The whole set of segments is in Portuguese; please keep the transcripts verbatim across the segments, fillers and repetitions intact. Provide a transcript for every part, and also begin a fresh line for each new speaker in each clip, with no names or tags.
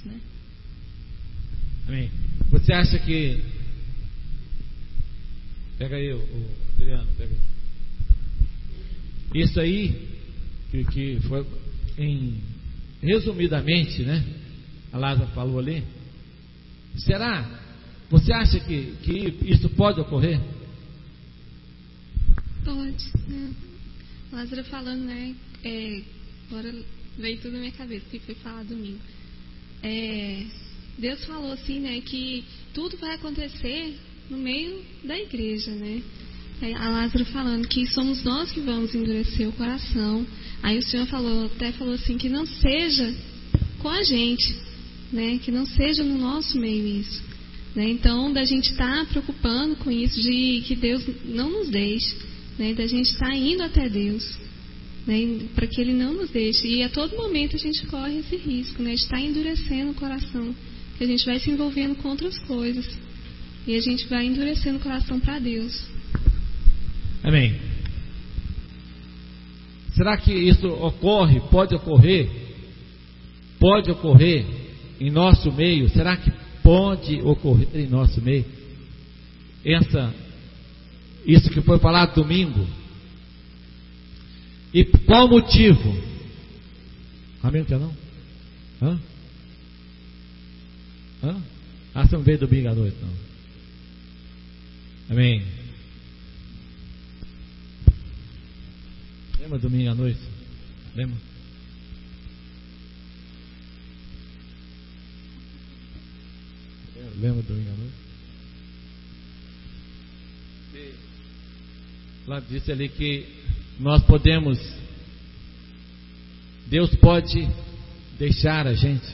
né?
Amém. Você acha que... Pega aí, o, o Adriano, pega aí. Isso aí, que, que foi, em, resumidamente, né? A Lázaro falou ali. Será? Você acha que, que isso pode ocorrer?
Pode, né? Lázaro falando, né? É, agora veio tudo na minha cabeça, que foi falado domingo. É, Deus falou assim, né? Que tudo vai acontecer no meio da igreja, né? Aí a Lázaro falando que somos nós que vamos endurecer o coração. Aí o Senhor falou, até falou assim, que não seja com a gente, né? Que não seja no nosso meio isso, né? Então, da gente estar tá preocupando com isso, de que Deus não nos deixe, né? Da gente estar tá indo até Deus, né? Para que Ele não nos deixe. E a todo momento a gente corre esse risco, né? De estar tá endurecendo o coração, que a gente vai se envolvendo com outras coisas e a gente vai endurecendo o coração para Deus.
Amém. Será que isso ocorre, pode ocorrer, pode ocorrer em nosso meio? Será que pode ocorrer em nosso meio? Essa, isso que foi falado domingo. E qual motivo? Amém, não quer não? Hã? Hã? Ah, você não veio domingo à noite, não. Amém. Lembra domingo à noite? Lembra? Lembra domingo à noite? Lá disse ali que nós podemos, Deus pode deixar a gente.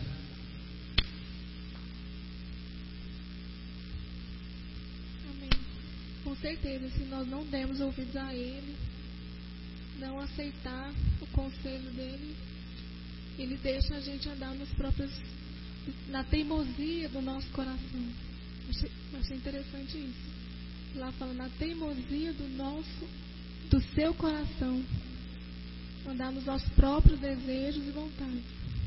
Amém. Com certeza, se nós não demos ouvidos a Ele, não aceitar o conselho dele, ele deixa a gente andar nos próprios, na teimosia do nosso coração. Achei, achei interessante isso. Lá fala, na teimosia do nosso, do seu coração, andar nos nossos próprios desejos e vontades.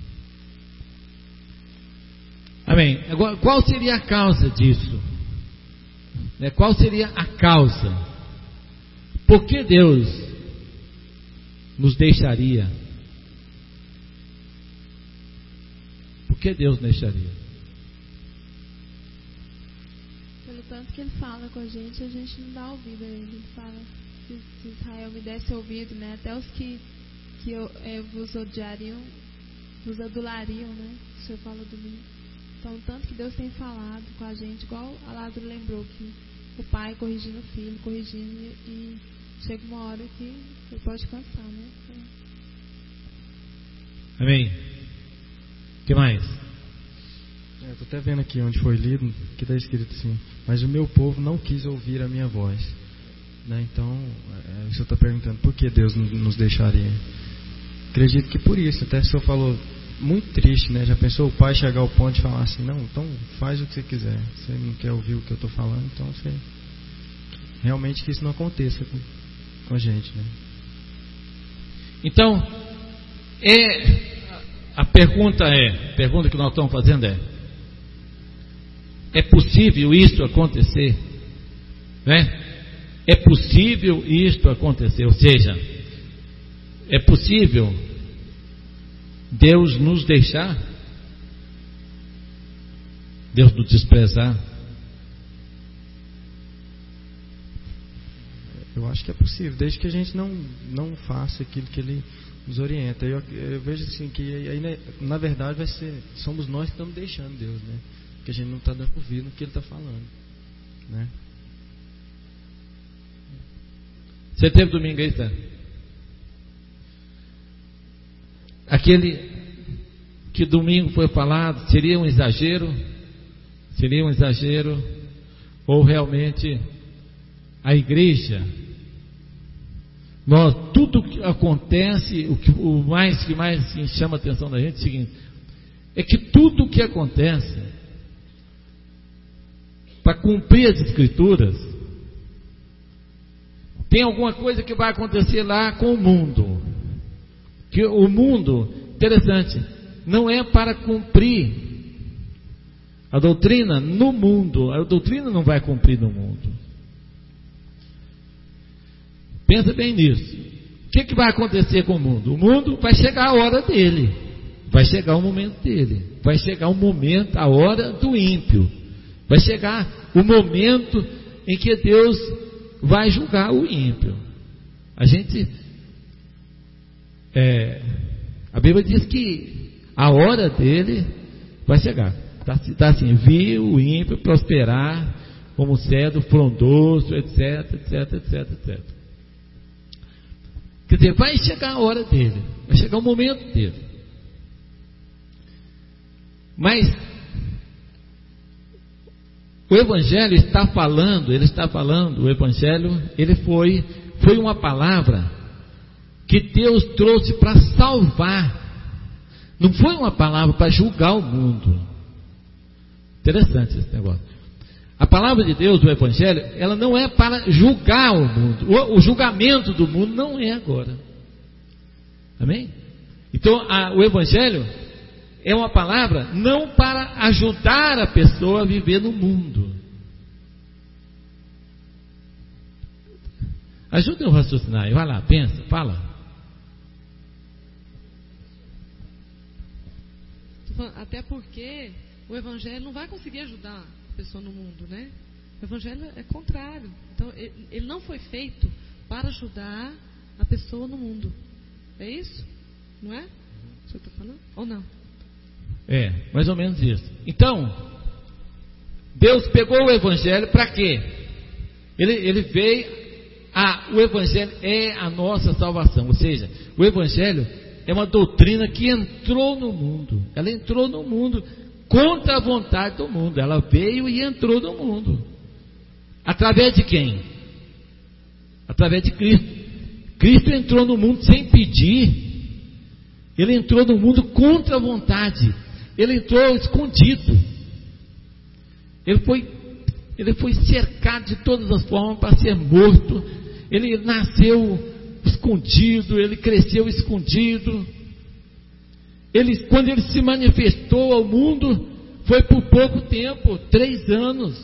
Amém. Agora, qual seria a causa disso? Né? Qual seria a causa? Por que Deus nos deixaria? Por que Deus deixaria?
Pelo tanto que Ele fala com a gente, a gente não dá ouvido a Ele. Ele fala, se, se Israel me desse ouvido, né? Até os que, que eu, é, vos odiariam, vos adulariam, né? O Senhor fala domingo. Então, tanto que Deus tem falado com a gente, igual a Lázaro lembrou que o pai corrigindo o filho, corrigindo, e chega uma hora que você pode cansar, né?
Amém. O que mais?
Estou até vendo aqui onde foi lido, que está escrito assim: mas o meu povo não quis ouvir a minha voz, né? Então, é, o senhor está perguntando por que Deus nos deixaria. Acredito que por isso. Até o senhor falou, muito triste, né? Já pensou o pai chegar ao ponto de falar assim: não, então faz o que você quiser, você não quer ouvir o que eu estou falando, então você... Realmente que isso não aconteça com, com a gente, né?
Então, é, a pergunta é, a pergunta que nós estamos fazendo é: é possível isto acontecer? Né? É possível isto acontecer? Ou seja, é possível Deus nos deixar? Deus nos desprezar?
Eu acho que é possível, desde que a gente não, não faça aquilo que Ele nos orienta. Eu, eu vejo assim que aí, né, na verdade vai ser, somos nós que estamos deixando Deus, né? Que a gente não está dando ouvido no que Ele está falando, né?
Você teve domingo aí, tá? Aquele que domingo foi falado, seria um exagero? Seria um exagero? Ou realmente a igreja, nós, tudo que acontece, o, que, o mais que mais chama a atenção da gente é o seguinte: é que tudo o que acontece para cumprir as escrituras, tem alguma coisa que vai acontecer lá com o mundo, que o mundo, interessante, não é para cumprir A doutrina no mundo, a doutrina não vai cumprir no mundo. Pensa bem nisso. O que, que vai acontecer com o mundo? O mundo vai chegar a hora dele. Vai chegar o momento dele. Vai chegar o momento, a hora do ímpio. Vai chegar o momento em que Deus vai julgar o ímpio. A gente... É, a Bíblia diz que a hora dele vai chegar. Está tá assim: vi o ímpio prosperar como cedro frondoso, etc, etc, etc, etcétera. Quer dizer, vai chegar a hora dele, vai chegar o momento dele. Mas o Evangelho está falando, ele está falando, o Evangelho, ele foi, foi uma palavra que Deus trouxe para salvar. Não foi uma palavra para julgar o mundo. Interessante esse negócio. A palavra de Deus, o Evangelho, ela não é para julgar o mundo. O, o julgamento do mundo não é agora. Amém? Então, a, o Evangelho é uma palavra não para ajudar a pessoa a viver no mundo. Ajuda eu a raciocinar. Vai lá, pensa, fala.
Até porque o Evangelho não vai conseguir ajudar a pessoa no mundo, né? O Evangelho é contrário. Então, ele não foi feito para ajudar a pessoa no mundo. É isso? Não é? O senhor está falando? Ou não?
É, mais ou menos isso. Então, Deus pegou o Evangelho para quê? Ele, ele veio, a, o Evangelho é a nossa salvação. Ou seja, o Evangelho é uma doutrina que entrou no mundo. Ela entrou no mundo contra a vontade do mundo. Ela veio e entrou no mundo. Através de quem? Através de Cristo. Cristo entrou no mundo sem pedir. Ele entrou no mundo contra a vontade. Ele entrou escondido. Ele foi, ele foi cercado de todas as formas para ser morto. Ele nasceu escondido, ele cresceu escondido. Ele, quando ele se manifestou ao mundo, foi por pouco tempo, três anos,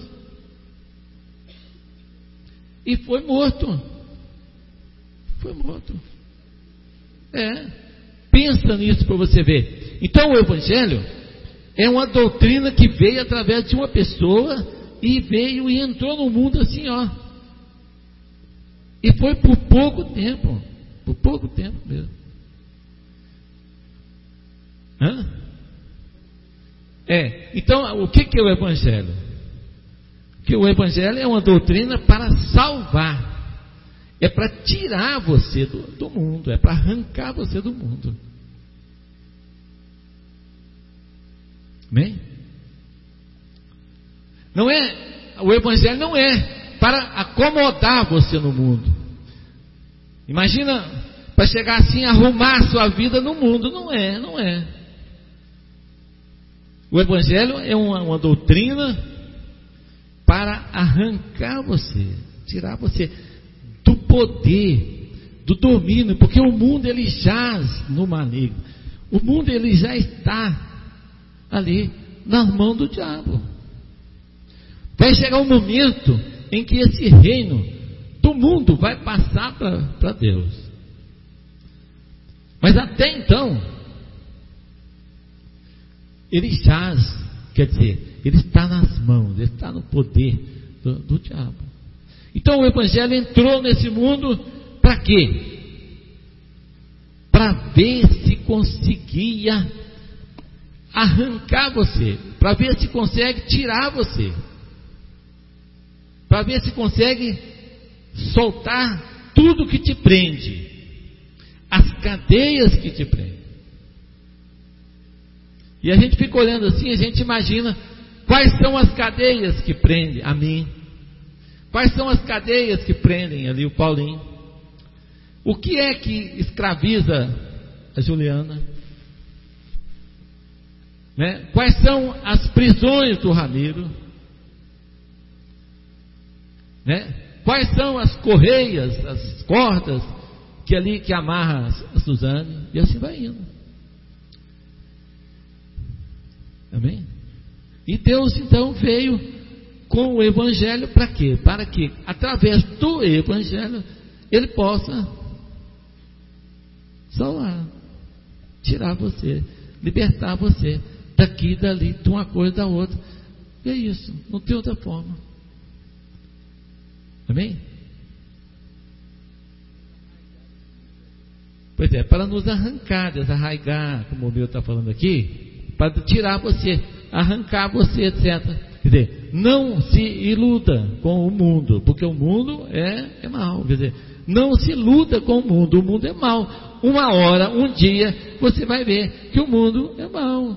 e foi morto. Foi morto. É, pensa nisso para você ver. Então o Evangelho é uma doutrina que veio através de uma pessoa e veio e entrou no mundo assim, ó. E foi por pouco tempo, por pouco tempo mesmo. Hã? É, então o que, que é o Evangelho? Que o Evangelho é uma doutrina para salvar, é para tirar você do, do mundo, é para arrancar você do mundo. Amém? Não é, o Evangelho não é para acomodar você no mundo. Imagina, para chegar assim, arrumar a sua vida no mundo. Não é, não é. O Evangelho é uma, uma doutrina para arrancar você, tirar você do poder, do domínio, porque o mundo ele jaz no maligno. O mundo ele já está ali nas mãos do diabo. Vai chegar um momento em que esse reino do mundo vai passar para Deus. Mas até então, ele jaz, quer dizer, ele está nas mãos, ele está no poder do, do diabo. Então o Evangelho entrou nesse mundo para quê? Para ver se conseguia arrancar você, para ver se consegue tirar você, para ver se consegue soltar tudo que te prende, as cadeias que te prendem. E a gente fica olhando assim, a gente imagina quais são as cadeias que prendem a mim, quais são as cadeias que prendem ali o Paulinho, o que é que escraviza a Juliana, né? Quais são as prisões do Ramiro, né? Quais são as correias, as cordas que ali que amarra a Suzane, e assim vai indo. Amém? E Deus então veio com o Evangelho para quê? Para que através do Evangelho Ele possa salvar, tirar você, libertar você daqui, dali, de uma coisa, da outra. E é isso, não tem outra forma. Amém? Pois é, para nos arrancar, desarraigar, como o meu está falando aqui, para tirar você, arrancar você, etcétera. Quer dizer, não se iluda com o mundo, porque o mundo é, é mau. Quer dizer, não se iluda com o mundo, o mundo é mau. Uma hora, um dia, você vai ver que o mundo é mau.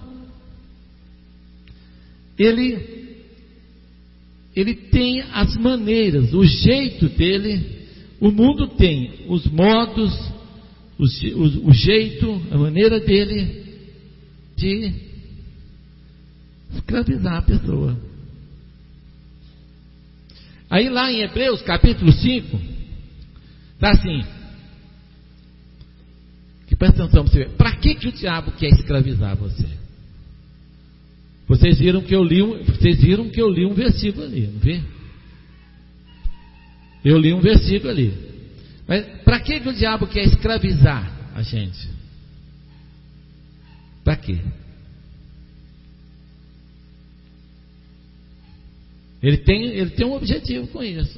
Ele, ele tem as maneiras, o jeito dele. O mundo tem os modos, o, o, o jeito, a maneira dele de escravizar a pessoa. Aí lá em Hebreus capítulo cinco, está assim, que presta atenção para você ver, para que, que o diabo quer escravizar você? Vocês viram que eu li um, vocês viram que eu li um versículo ali, não vi? Eu li um versículo ali. Mas para que, que o diabo quer escravizar a gente? Para quê? Ele tem, ele tem um objetivo com isso.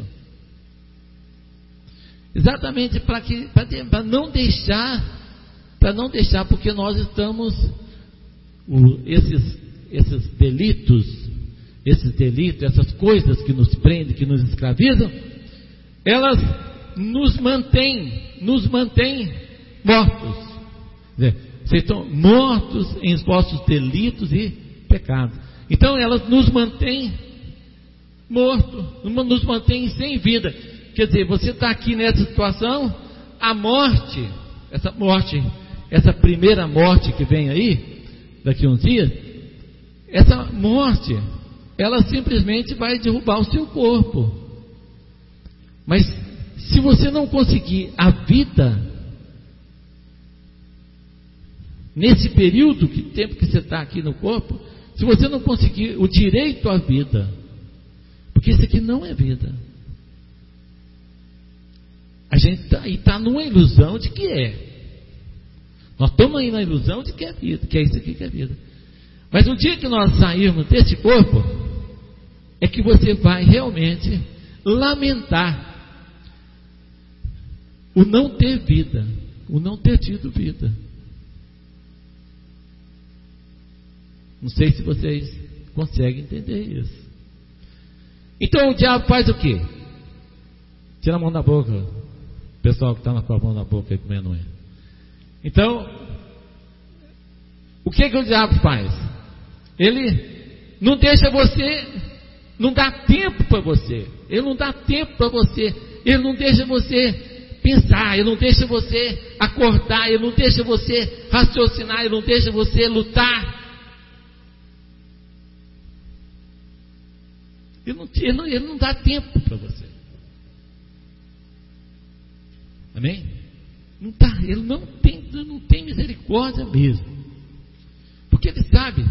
Exatamente para que, para não deixar, para não deixar, porque nós estamos, o, esses, esses delitos, esses delitos, essas coisas que nos prendem, que nos escravizam, elas nos mantêm, nos mantêm mortos. Quer dizer, vocês estão mortos em vossos delitos e pecados. Então elas nos mantêm morto, nos mantém sem vida. Quer dizer, você está aqui nessa situação, a morte, essa morte, essa primeira morte que vem aí, daqui a uns dias, essa morte, ela simplesmente vai derrubar o seu corpo. Mas se você não conseguir a vida, nesse período, que tempo que você está aqui no corpo, se você não conseguir o direito à vida, porque isso aqui não é vida. A gente está tá numa ilusão de que é. Nós estamos aí na ilusão de que é vida, que é isso aqui que é vida. Mas no dia que nós sairmos desse corpo, é que você vai realmente lamentar o não ter vida, o não ter tido vida. Não sei se vocês conseguem entender isso. Então o diabo faz o quê? Tira a mão da boca, o pessoal que está com a mão na boca aí comendo unha. Então, o que que o diabo faz? Ele não deixa você, não dá tempo para você, ele não dá tempo para você, ele não deixa você pensar, ele não deixa você acordar, ele não deixa você raciocinar, ele não deixa você lutar. Ele não, ele não, ele não dá tempo para você. Amém? Não tá, ele não tem, não tem misericórdia mesmo. Porque ele sabe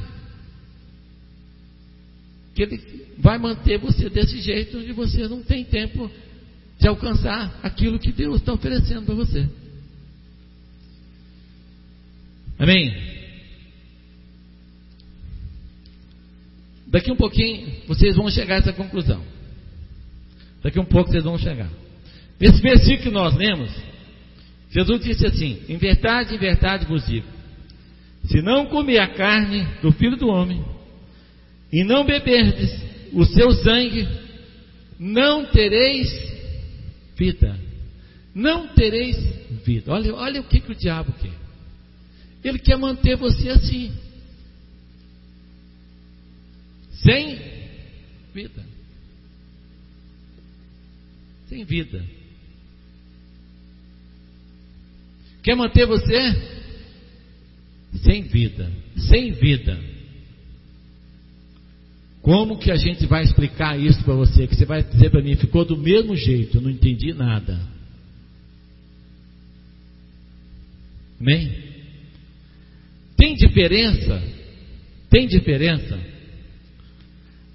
que ele vai manter você desse jeito, onde você não tem tempo de alcançar aquilo que Deus está oferecendo para você. Amém? Daqui um pouquinho vocês vão chegar a essa conclusão. Daqui um pouco vocês vão chegar. Nesse versículo que nós lemos, Jesus disse assim: em verdade, em verdade vos digo, se não comer a carne do Filho do Homem e não beberdes o seu sangue, não tereis vida. Não tereis vida. Olha, olha o que, que o diabo quer. Ele quer manter você assim, sem vida. Sem vida. Quer manter você sem vida. Sem vida. Como que a gente vai explicar isso para você? Que você vai dizer para mim, ficou do mesmo jeito, eu não entendi nada. Amém? Tem diferença? Tem diferença?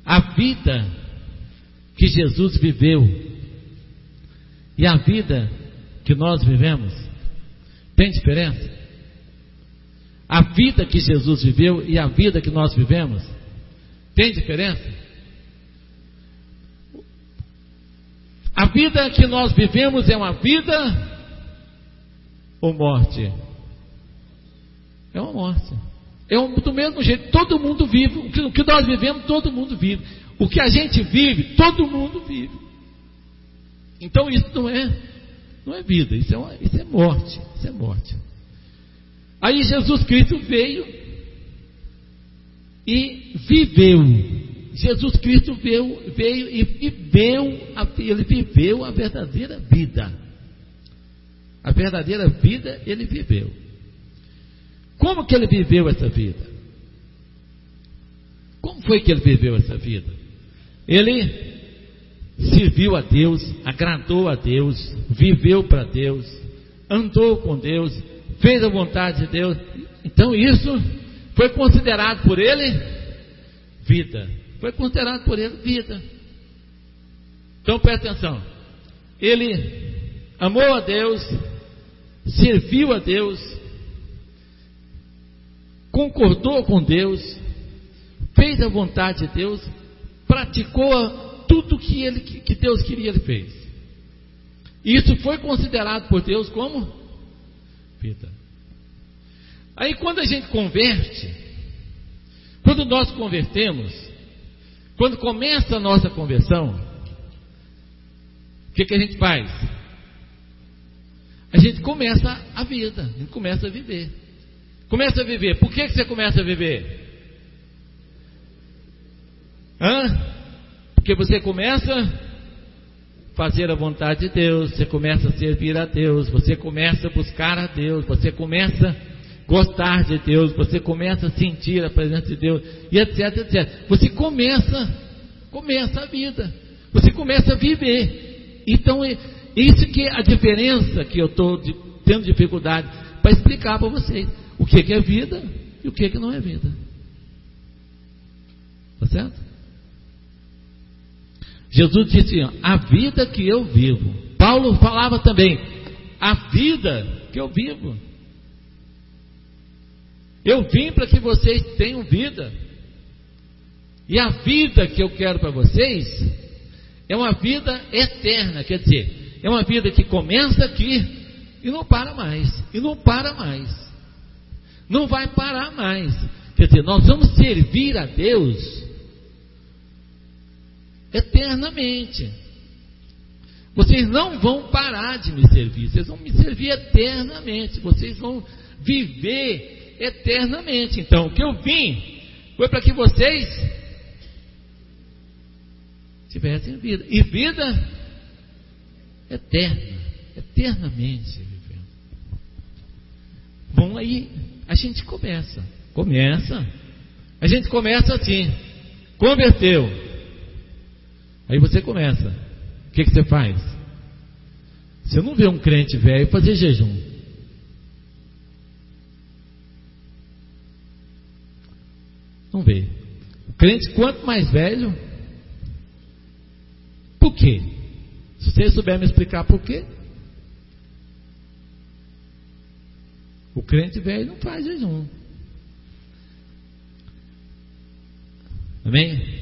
A vida que Jesus viveu e a vida que nós vivemos tem diferença? A vida que Jesus viveu e a vida que nós vivemos tem diferença? A vida que nós vivemos é uma vida ou morte? É uma morte. É um, do mesmo jeito, todo mundo vive. O que, o que nós vivemos, todo mundo vive. O que a gente vive, todo mundo vive. Então isso não é, não é vida, isso é, uma, isso é morte. Isso é morte. Aí Jesus Cristo veio e viveu. Jesus Cristo veio, veio e viveu, a, ele viveu a verdadeira vida. A verdadeira vida ele viveu. Como que ele viveu essa vida? Como foi que ele viveu essa vida? Ele serviu a Deus, agradou a Deus, viveu para Deus, andou com Deus, fez a vontade de Deus. Então isso foi considerado por ele vida. Foi considerado por ele vida. Então presta atenção. Ele amou a Deus, serviu a Deus, concordou com Deus, fez a vontade de Deus, praticou tudo que, ele, que Deus queria, ele fez. Isso foi considerado por Deus como vida. Aí quando a gente converte, quando nós convertemos, quando começa a nossa conversão, o que, que a gente faz? A gente começa a vida, a gente começa a viver. Começa a viver. Por que, que você começa a viver? Hã? Porque você começa a fazer a vontade de Deus, você começa a servir a Deus, você começa a buscar a Deus, você começa a gostar de Deus, você começa a sentir a presença de Deus, e etc, etcétera. Você começa, começa a vida, você começa a viver. Então, isso que é a diferença que eu estou tendo dificuldade para explicar para vocês. O que, que é vida e o que, que não é vida. Está certo? Jesus disse, a vida que eu vivo. Paulo falava também, a vida que eu vivo. Eu vim para que vocês tenham vida. E a vida que eu quero para vocês é uma vida eterna. Quer dizer, é uma vida que começa aqui e não para mais. E não para mais. Não vai parar mais. Quer dizer, nós vamos servir a Deus eternamente. Vocês não vão parar de me servir. Vocês vão me servir eternamente. Vocês vão viver eternamente. Então, o que eu vim foi para que vocês tivessem vida. E vida eterna. Eternamente vivendo. Bom, aí a gente começa. Começa. A gente começa assim. Converteu. Aí você começa. O que, que você faz? Você não vê um crente velho fazer jejum. Não vê. O crente, quanto mais velho, por quê? Se você souber me explicar por quê, o crente velho não faz jejum. Amém?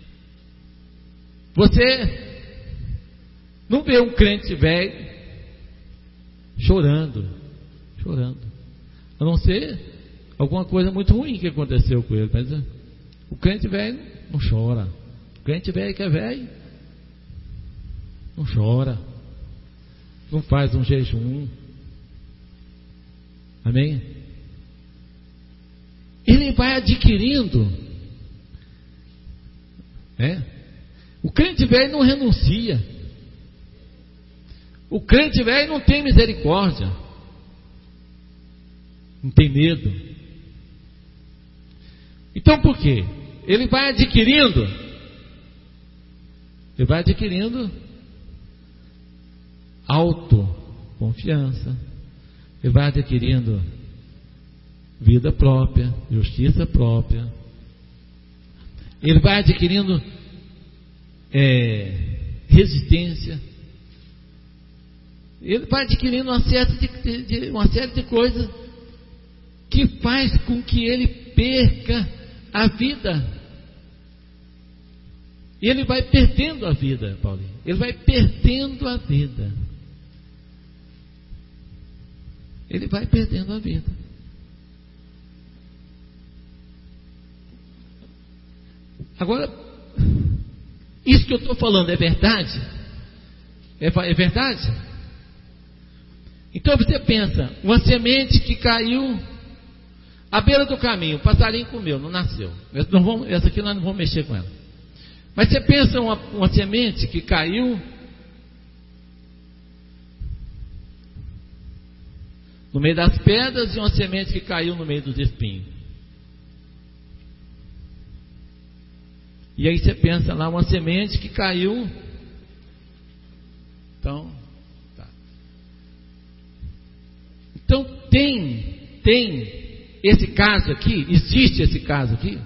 Você não vê um crente velho chorando, chorando, a não ser alguma coisa muito ruim que aconteceu com ele. Mas o crente velho não chora. O crente velho que é velho não chora, não faz um jejum. Amém? Ele vai adquirindo, é? O crente velho não renuncia. O crente velho não tem misericórdia, não tem medo. Então por quê? Ele vai adquirindo, ele vai adquirindo autoconfiança, ele vai adquirindo vida própria, justiça própria, ele vai adquirindo é, resistência. Ele vai adquirindo uma série de, de, uma série de coisas que faz com que ele perca a vida. E ele vai perdendo a vida, Paulinho. Ele vai perdendo a vida. Ele vai perdendo a vida. Agora, isso que eu estou falando é verdade? É, é verdade? Então você pensa, uma semente que caiu à beira do caminho, o passarinho comeu, não nasceu. Essa, não vamos, essa aqui nós não vamos mexer com ela. Mas você pensa uma, uma semente que caiu no meio das pedras e uma semente que caiu no meio dos espinhos. E aí você pensa lá uma semente que caiu. Então, tá. Então tem, tem esse caso aqui, existe esse caso aqui?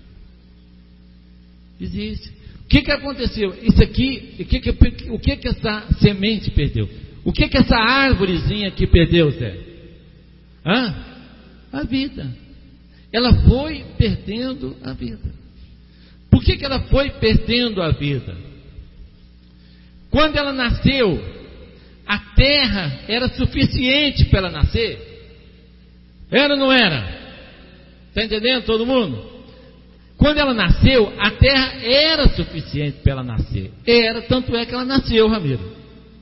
Existe. O que que aconteceu? Isso aqui, o que que, o que que essa semente perdeu? O que que essa árvorezinha aqui perdeu, Zé? Hã? A vida. Ela foi perdendo a vida. Por que que ela foi perdendo a vida? Quando ela nasceu, a terra era suficiente para ela nascer? Era ou não era? Está entendendo todo mundo? Quando ela nasceu, a terra era suficiente para ela nascer. Era, tanto é que ela nasceu, Ramiro.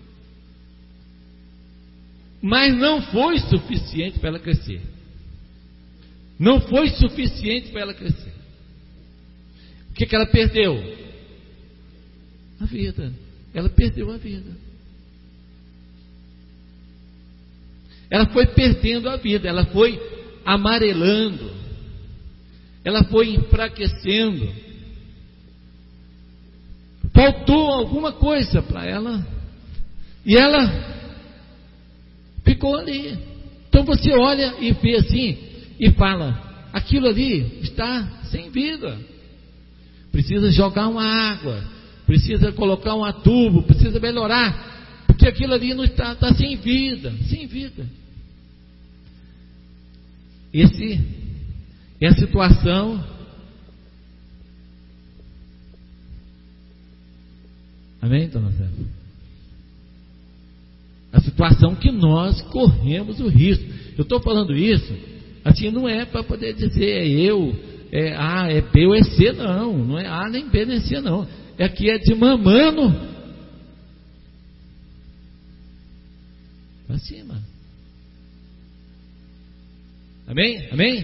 Mas não foi suficiente para ela crescer. Não foi suficiente para ela crescer. O que que ela perdeu? A vida. Ela perdeu a vida. Ela foi perdendo a vida. Ela foi amarelando. Ela foi enfraquecendo. Faltou alguma coisa para ela. E ela ficou ali. Então você olha e vê assim e fala: aquilo ali está sem vida. Precisa jogar uma água, precisa colocar um adubo, precisa melhorar, porque aquilo ali não está, está sem vida, sem vida. Esse é a situação. Amém, dona Sérgio? A situação que nós corremos o risco. Eu estou falando isso, assim, não é para poder dizer é eu, é A, é B ou é C, não. Não é A, nem B, nem C, não. É que é de mamano para cima. Amém? Amém?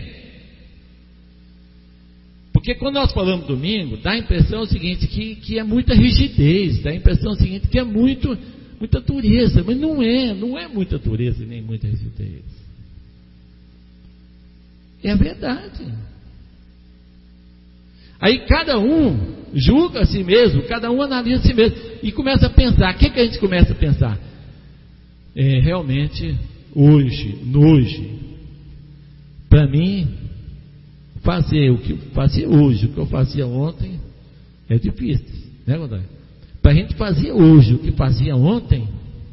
Porque quando nós falamos domingo, dá a impressão o seguinte, que, que é muita rigidez, dá a impressão o seguinte, que é muito, muita dureza, mas não é, não é muita dureza nem muita rigidez. É a verdade. Aí cada um julga a si mesmo, cada um analisa a si mesmo e começa a pensar. O que, que a gente começa a pensar? É, realmente, hoje, hoje, para mim, fazer o que eu fazia hoje, o que eu fazia ontem, é difícil, né, Godói? Para a gente fazer hoje o que fazia ontem,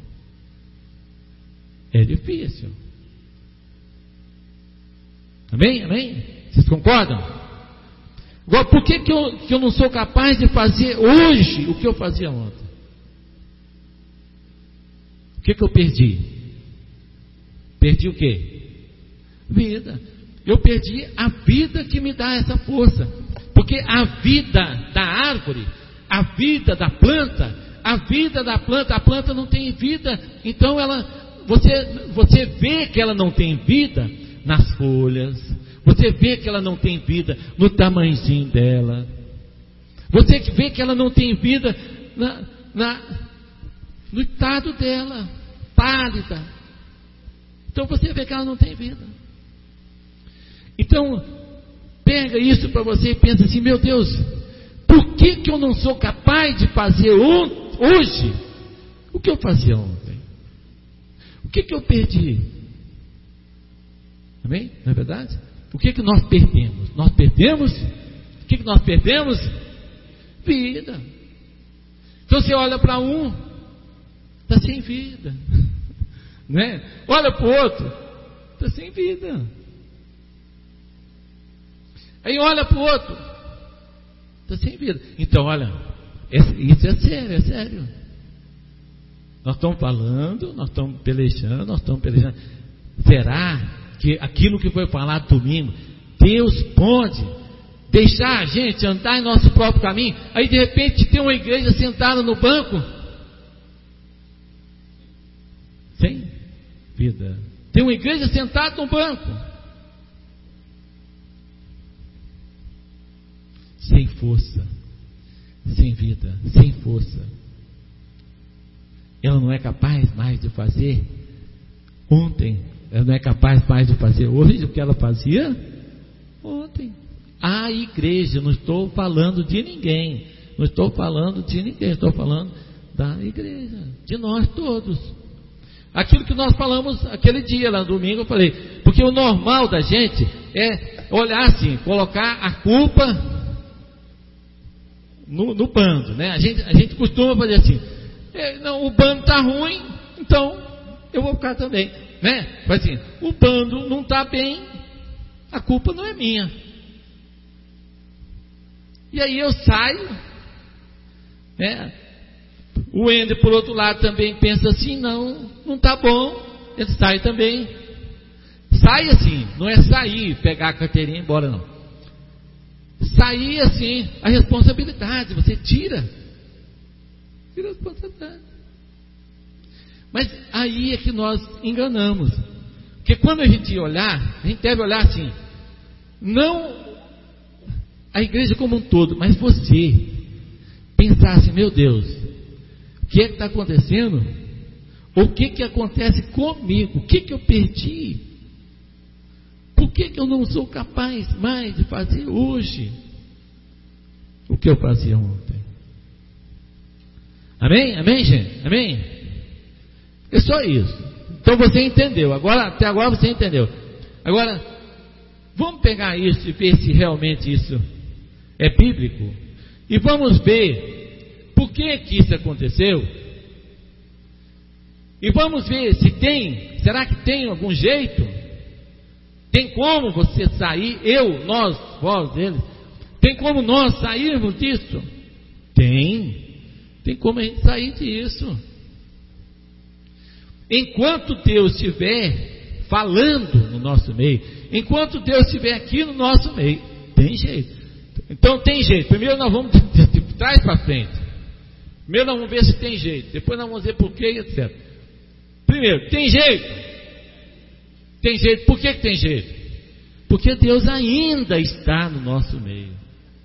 é difícil. Amém? Amém? Vocês concordam? Agora, por que, que, eu, que eu não sou capaz de fazer hoje o que eu fazia ontem? O que, que eu perdi? Perdi o quê? Vida. Eu perdi a vida que me dá essa força. Porque a vida da árvore, a vida da planta, a vida da planta, a planta não tem vida. Então ela, você, você vê que ela não tem vida nas folhas. Você vê que ela não tem vida no tamanhozinho dela. Você vê que ela não tem vida na, na, no estado dela, pálida. Então você vê que ela não tem vida. Então, pega isso para você e pensa assim: meu Deus, por que, que eu não sou capaz de fazer hoje o que eu fazia ontem? O que, que eu perdi? Amém? Não é verdade? O que, que nós perdemos? Nós perdemos? O que, que nós perdemos? Vida. Então você olha para um, está sem vida, né? Olha para o outro, está sem vida. Aí olha para o outro, está sem vida. Então, olha, isso é sério, é sério. Nós estamos falando, nós estamos pelejando, nós estamos pelejando. Será que aquilo que foi falado domingo, Deus pode deixar a gente andar em nosso próprio caminho? Aí de repente tem uma igreja sentada no banco, sem vida. Tem uma igreja sentada no banco, sem força, sem vida, sem força. Ela não é capaz mais de fazer ontem, ela não é capaz mais de fazer hoje o que ela fazia ontem. A igreja, não estou falando de ninguém, não estou falando de ninguém, estou falando da igreja, de nós todos. Aquilo que nós falamos aquele dia lá no domingo, eu falei, porque o normal da gente é olhar assim, colocar a culpa no, no bando, né? A gente, a gente costuma fazer assim, é, não, o bando está ruim, então eu vou ficar também, né? Mas assim, o bando não está bem, a culpa não é minha. E aí eu saio, né? O Ender, por outro lado, também pensa assim, não, não está bom, ele sai também. Sai assim, não é sair, pegar a carteirinha e ir embora, não. Sair assim, a responsabilidade, você tira. Tira a responsabilidade. Mas aí é que nós enganamos. Porque quando a gente olhar, a gente deve olhar assim, não a igreja como um todo, mas você pensar assim, meu Deus, o que é que está acontecendo? O que que acontece comigo? O que que eu perdi? Por que que eu não sou capaz mais de fazer hoje o que eu fazia ontem? Amém? Amém, gente? Amém? É só isso. Então você entendeu. Agora, até agora você entendeu. Agora, vamos pegar isso e ver se realmente isso é bíblico. E vamos ver por que que isso aconteceu. E vamos ver se tem, será que tem algum jeito? Tem como você sair, eu, nós, vós, eles, tem como nós sairmos disso? Tem. Tem como a gente sair disso. Enquanto Deus estiver falando no nosso meio, enquanto Deus estiver aqui no nosso meio, tem jeito. Então tem jeito. Primeiro nós vamos de, de, de trás para frente. Primeiro nós vamos ver se tem jeito. Depois nós vamos ver por quê, etcétera. Primeiro, tem jeito. Tem jeito. Por que que tem jeito? Porque Deus ainda está no nosso meio.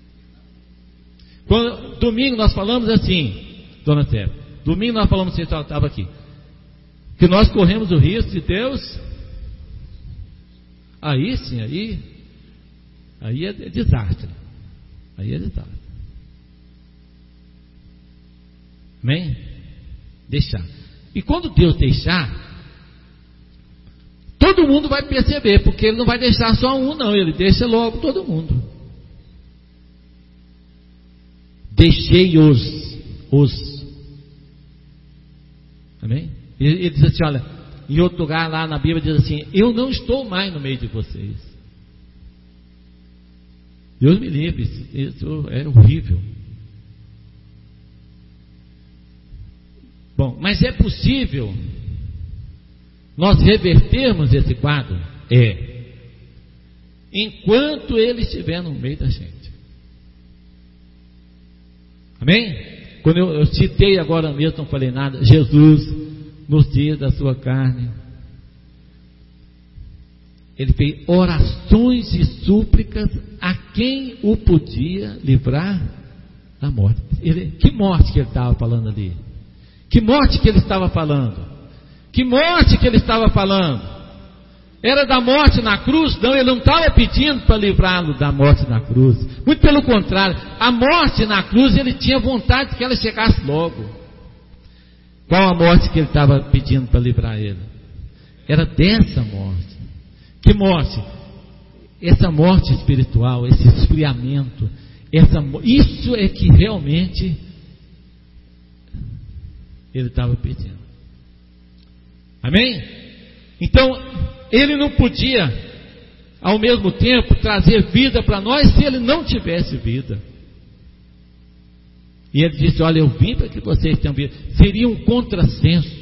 Quando, domingo nós falamos assim, dona Tera, domingo nós falamos assim, ela estava aqui, que nós corremos o risco de Deus, aí sim, aí, aí é desastre, aí é desastre. Amém? Deixar. E quando Deus deixar, todo mundo vai perceber, porque Ele não vai deixar só um, não, Ele deixa logo todo mundo. Deixei-os, os. Amém? Ele, ele diz assim, olha, em outro lugar lá na Bíblia diz assim, eu não estou mais no meio de vocês. Deus me livre, isso, isso é horrível. Bom, mas é possível nós revertermos esse quadro? É. Enquanto Ele estiver no meio da gente. Amém? Quando eu, eu citei agora mesmo, não falei nada, Jesus, nos dias da sua carne, Ele fez orações e súplicas a quem o podia livrar da morte. Ele, que morte que Ele estava falando ali? Que morte que Ele estava falando? Que morte que Ele estava falando? Era da morte na cruz? Não, Ele não estava pedindo para livrá-lo da morte na cruz. Muito pelo contrário, a morte na cruz, Ele tinha vontade que ela chegasse logo. Qual a morte que Ele estava pedindo para livrar Ele? Era dessa morte. Que morte? Essa morte espiritual, esse esfriamento, essa, isso é que realmente ele estava pedindo. Amém? Então, ele não podia, ao mesmo tempo, trazer vida para nós se ele não tivesse vida. E ele disse: olha, eu vim para que vocês tenham vida. Seria um contrassenso.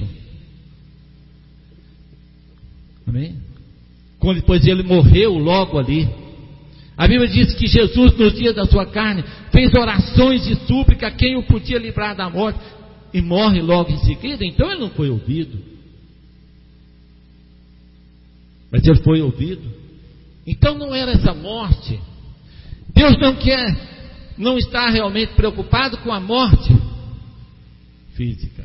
Amém? Quando depois ele morreu logo ali. A Bíblia diz que Jesus, nos dias da sua carne, fez orações de súplica a quem o podia livrar da morte, e morre logo em seguida. Então ele não foi ouvido. Mas ele foi ouvido. Então não era essa morte. Deus não quer, não está realmente preocupado com a morte física.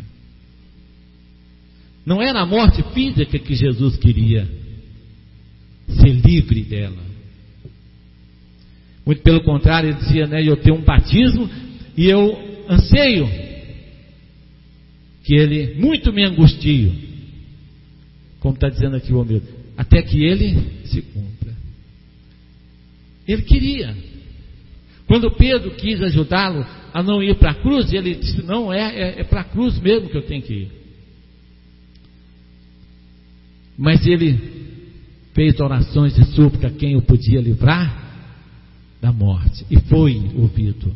Não era a morte física que Jesus queria, ser livre dela. Muito pelo contrário, ele dizia, né, eu tenho um batismo e eu anseio que ele muito me angustio, como está dizendo aqui o homem, até que ele se cumpra. Ele queria. Quando Pedro quis ajudá-lo a não ir para a cruz, ele disse: não, é, é, é para a cruz mesmo que eu tenho que ir. Mas ele fez orações de súplica a quem o podia livrar da morte, e foi ouvido.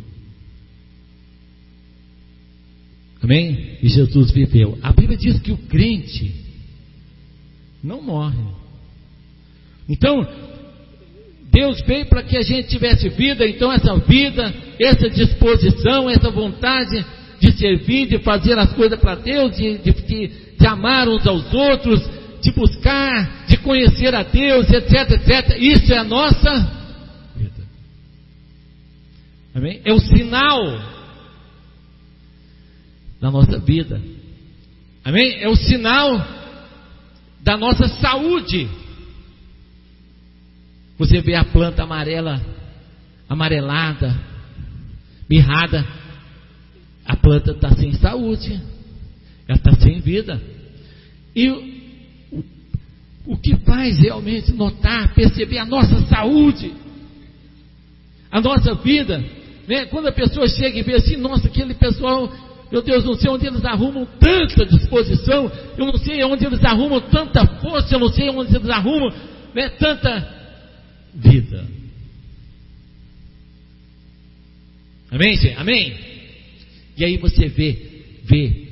Amém? E Jesus viveu. A Bíblia diz que o crente não morre. Então, Deus veio para que a gente tivesse vida. Então essa vida, essa disposição, essa vontade de servir, de fazer as coisas para Deus, de, de, de amar uns aos outros, de buscar, de conhecer a Deus, etc, etcétera. Isso é a nossa vida. Amém? É o sinal da nossa vida. Amém? É o sinal da nossa saúde. Você vê a planta amarela, amarelada, mirrada, a planta está sem saúde, ela está sem vida. E o, o, o que faz realmente notar, perceber a nossa saúde, a nossa vida, né? Quando a pessoa chega e vê assim, nossa, aquele pessoal, meu Deus, não sei onde eles arrumam tanta disposição, eu não sei onde eles arrumam tanta força, eu não sei onde eles arrumam, né, tanta vida. Amém, Senhor? Amém? E aí você vê, vê,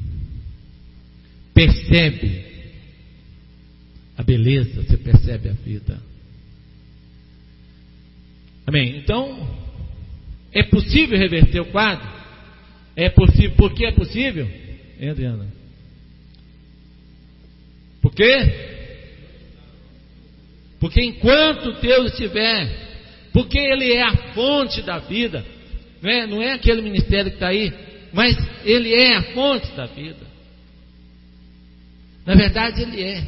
percebe a beleza, você percebe a vida. Amém? Então, é possível reverter o quadro? É possível. Por que é possível? Hein, Adriana? Por quê? Porque enquanto Deus estiver, porque Ele é a fonte da vida, não é, não é aquele ministério que está aí, mas Ele é a fonte da vida. Na verdade Ele é.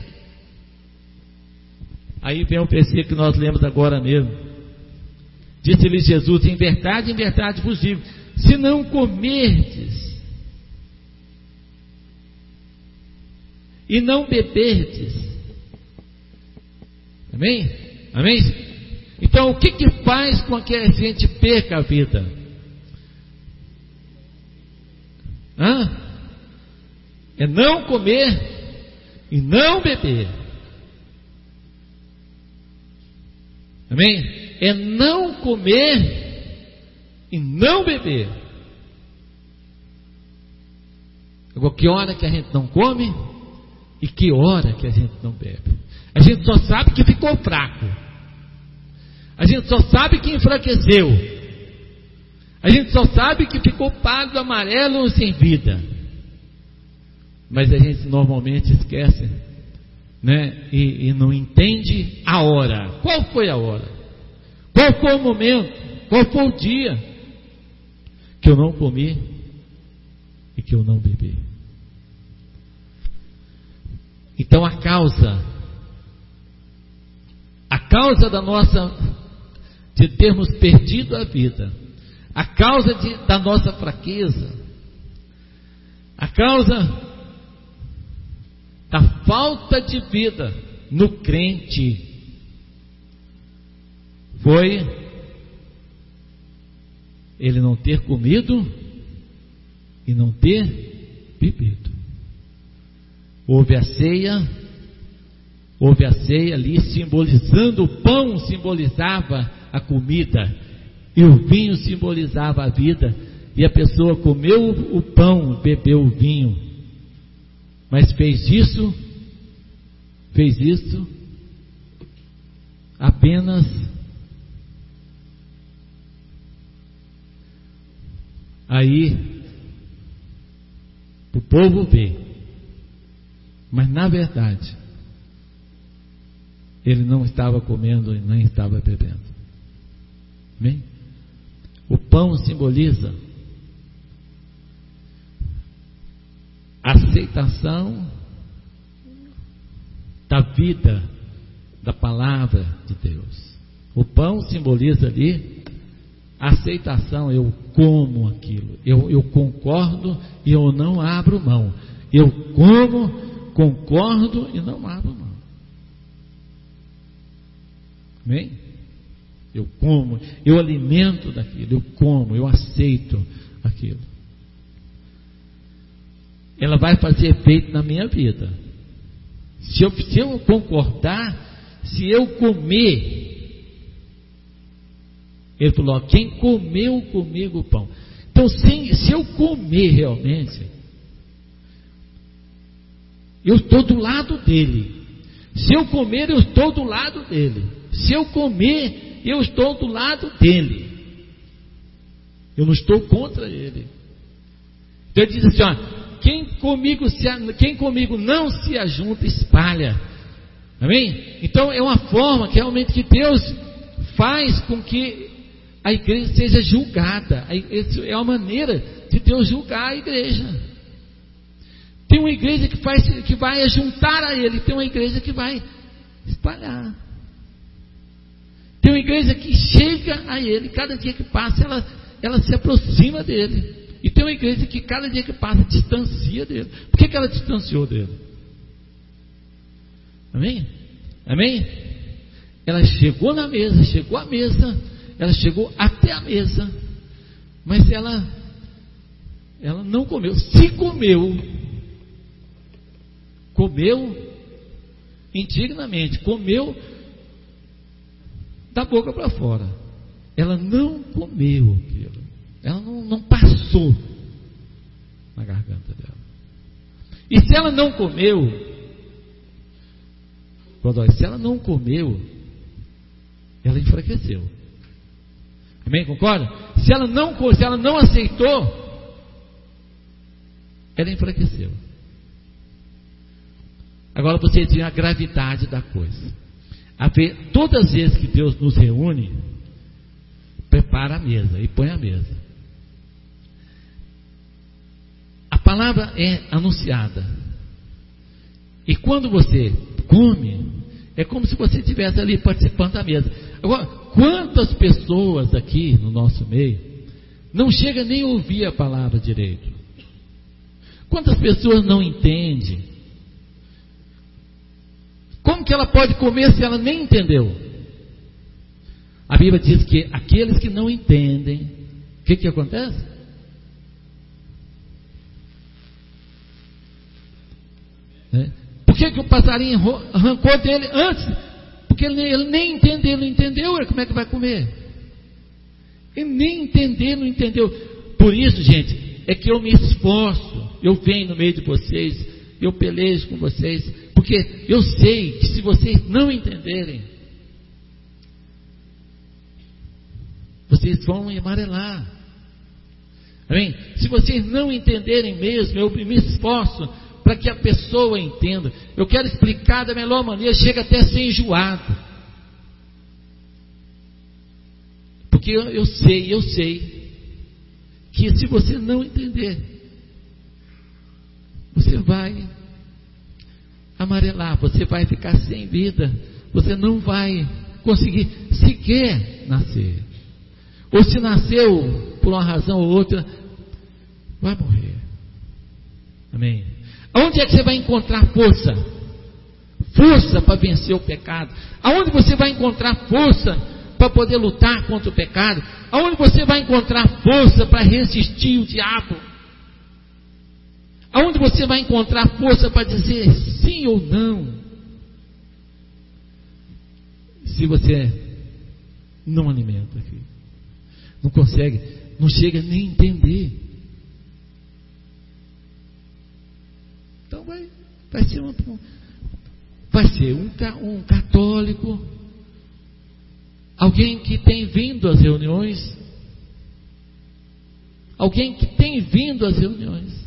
Aí vem o versículo que nós lemos agora mesmo. Disse-lhe Jesus: em verdade, em verdade vos digo, se não comerdes e não beberdes. Amém? Amém? Então o que que faz com que a gente perca a vida? Hã? É não comer e não beber. Amém? É não comer e não beber. Agora, que hora que a gente não come e que hora que a gente não bebe? A gente só sabe que ficou fraco. A gente só sabe que enfraqueceu. A gente só sabe que ficou pálido, amarelo, sem vida. Mas a gente normalmente esquece, né? E, e não entende a hora. Qual foi a hora? Qual foi o momento? Qual foi o dia que eu não comi e que eu não bebi? Então a causa A causa da nossa, de termos perdido a vida, a causa de, da nossa fraqueza, a causa da falta de vida no crente, foi ele não ter comido e não ter bebido. Houve a ceia, houve a ceia ali simbolizando, o pão simbolizava a comida, e o vinho simbolizava a vida, e a pessoa comeu o pão, bebeu o vinho, mas fez isso, fez isso, apenas aí o povo vê, mas na verdade ele não estava comendo e nem estava bebendo. Amém? O pão simboliza a aceitação da vida, da palavra de Deus. O pão simboliza ali a aceitação. Eu como aquilo, eu, eu concordo e eu não abro mão. Eu como, concordo e não abro mão. Amém? Eu como, eu alimento daquilo, eu como, eu aceito aquilo. Ela vai fazer efeito na minha vida. Se eu, se eu concordar, se eu comer, ele falou, ó, quem comeu comigo o pão. Então, se, se eu comer realmente, eu estou do lado dele. Se eu comer, eu estou do lado dele. Se eu comer, eu estou do lado dele. Eu não estou contra ele. Então ele diz assim, ó, quem comigo, se, quem comigo não se ajunta, espalha. Amém? Então é uma forma que realmente que Deus faz com que a igreja seja julgada. É uma maneira de Deus julgar a igreja. Tem uma igreja que, faz, que vai ajuntar a ele, tem uma igreja que vai espalhar. Tem uma igreja que chega a ele, cada dia que passa ela, ela se aproxima dele. E tem uma igreja que cada dia que passa distancia dele. Por que, que ela distanciou dele? Amém? Amém? Ela chegou na mesa, chegou à mesa, ela chegou até a mesa, mas ela, ela não comeu. Se comeu, comeu indignamente, comeu da boca para fora. Ela não comeu aquilo. Ela não, não passou na garganta dela. E se ela não comeu, se ela não comeu, ela enfraqueceu. Amém? Concorda? Se ela não, se ela não aceitou, ela enfraqueceu. Agora você tem a gravidade da coisa. A ver, todas as vezes que Deus nos reúne, prepara a mesa e põe a mesa. A palavra é anunciada. E quando você come, é como se você estivesse ali participando da mesa. Agora, quantas pessoas aqui no nosso meio não chegam nem a ouvir a palavra direito? Quantas pessoas não entendem? Como que ela pode comer se ela nem entendeu? A Bíblia diz que aqueles que não entendem, o que que acontece? É. Por que que o passarinho arrancou dele antes? Porque ele, ele nem entendeu, não entendeu, como é que vai comer? Ele nem entendeu, não entendeu. Por isso, gente, é que eu me esforço, eu venho no meio de vocês, eu pelejo com vocês, porque eu sei que se vocês não entenderem, vocês vão amarelar. Amém? Se vocês não entenderem mesmo, eu me esforço para que a pessoa entenda. Eu quero explicar da melhor maneira, chega até a ser enjoado. Porque eu, eu sei, eu sei, que se você não entender, você vai amarelar, você vai ficar sem vida, você não vai conseguir sequer nascer. Ou se nasceu por uma razão ou outra, vai morrer. Amém? Aonde é que você vai encontrar força? Força para vencer o pecado. Aonde você vai encontrar força para poder lutar contra o pecado? Aonde você vai encontrar força para resistir o diabo? Aonde você vai encontrar força para dizer sim ou não? Se você não alimenta aqui, não consegue, não chega nem a entender. Então vai, vai ser um, vai ser um, um católico, alguém que tem vindo às reuniões, alguém que tem vindo às reuniões.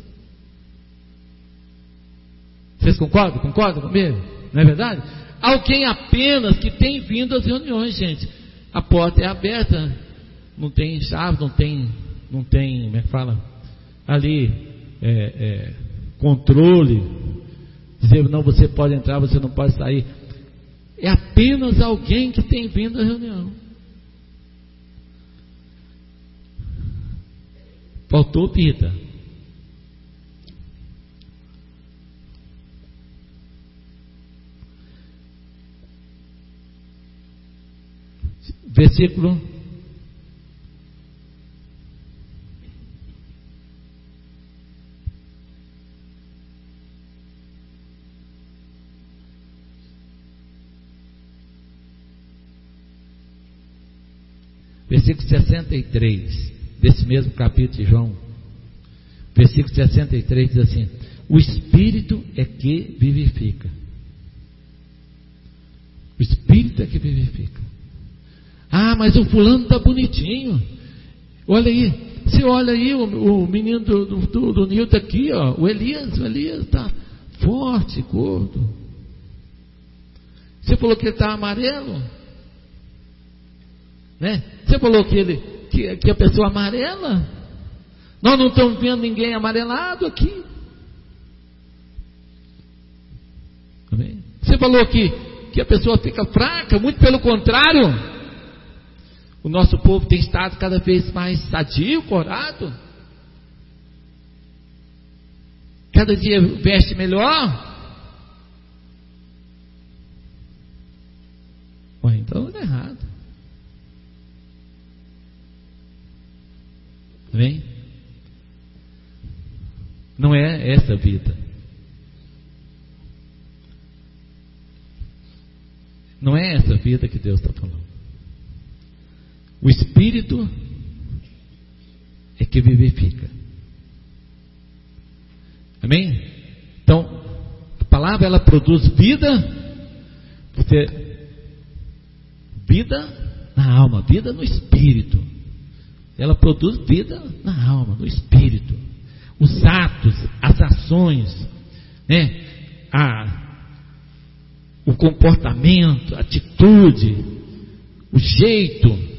Vocês concordam? Concordam comigo? Não é verdade? Alguém apenas que tem vindo às reuniões, gente. A porta é aberta, não tem chave, não tem, não tem, como é que fala? Ali, é, é, controle, dizer, não, você pode entrar, você não pode sair. É apenas alguém que tem vindo à reunião. Faltou vida. Versículo versículo sessenta e três desse mesmo capítulo de João, versículo sessenta e três diz assim: o Espírito é que vivifica. O Espírito é que vivifica. Ah, mas o fulano está bonitinho. Olha aí, você olha aí o, o menino do, do, do, do Nilton aqui, ó, o Elias, o Elias está forte, gordo. Você falou que ele está amarelo, né? Você falou que ele, que, que a pessoa amarela. Nós não estamos vendo ninguém amarelado aqui. Amém? Você falou que, que a pessoa fica fraca, muito pelo contrário. O nosso povo tem estado cada vez mais sadio, corado. Cada dia veste melhor. Ué, então é errado. Vem? Não é essa vida. Não é essa vida que Deus está falando. O Espírito é que vivifica. Amém? Então, a palavra ela produz vida, você, vida na alma, vida no Espírito. Ela produz vida na alma, no Espírito. Os atos, as ações, né? a, o comportamento, a atitude, o jeito,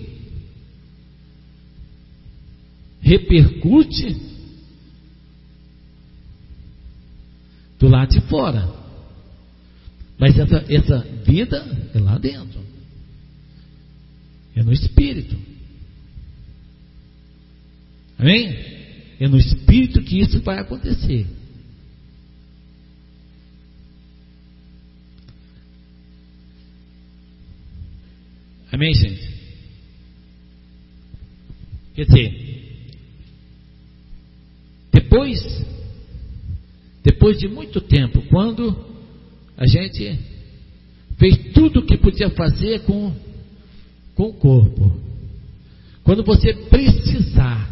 repercute do lado de fora, mas essa, essa vida é lá dentro, é no Espírito. Amém? É no Espírito que isso vai acontecer. Amém, gente? Quer dizer, Depois, depois de muito tempo, quando a gente fez tudo o que podia fazer com, com o corpo, quando você precisar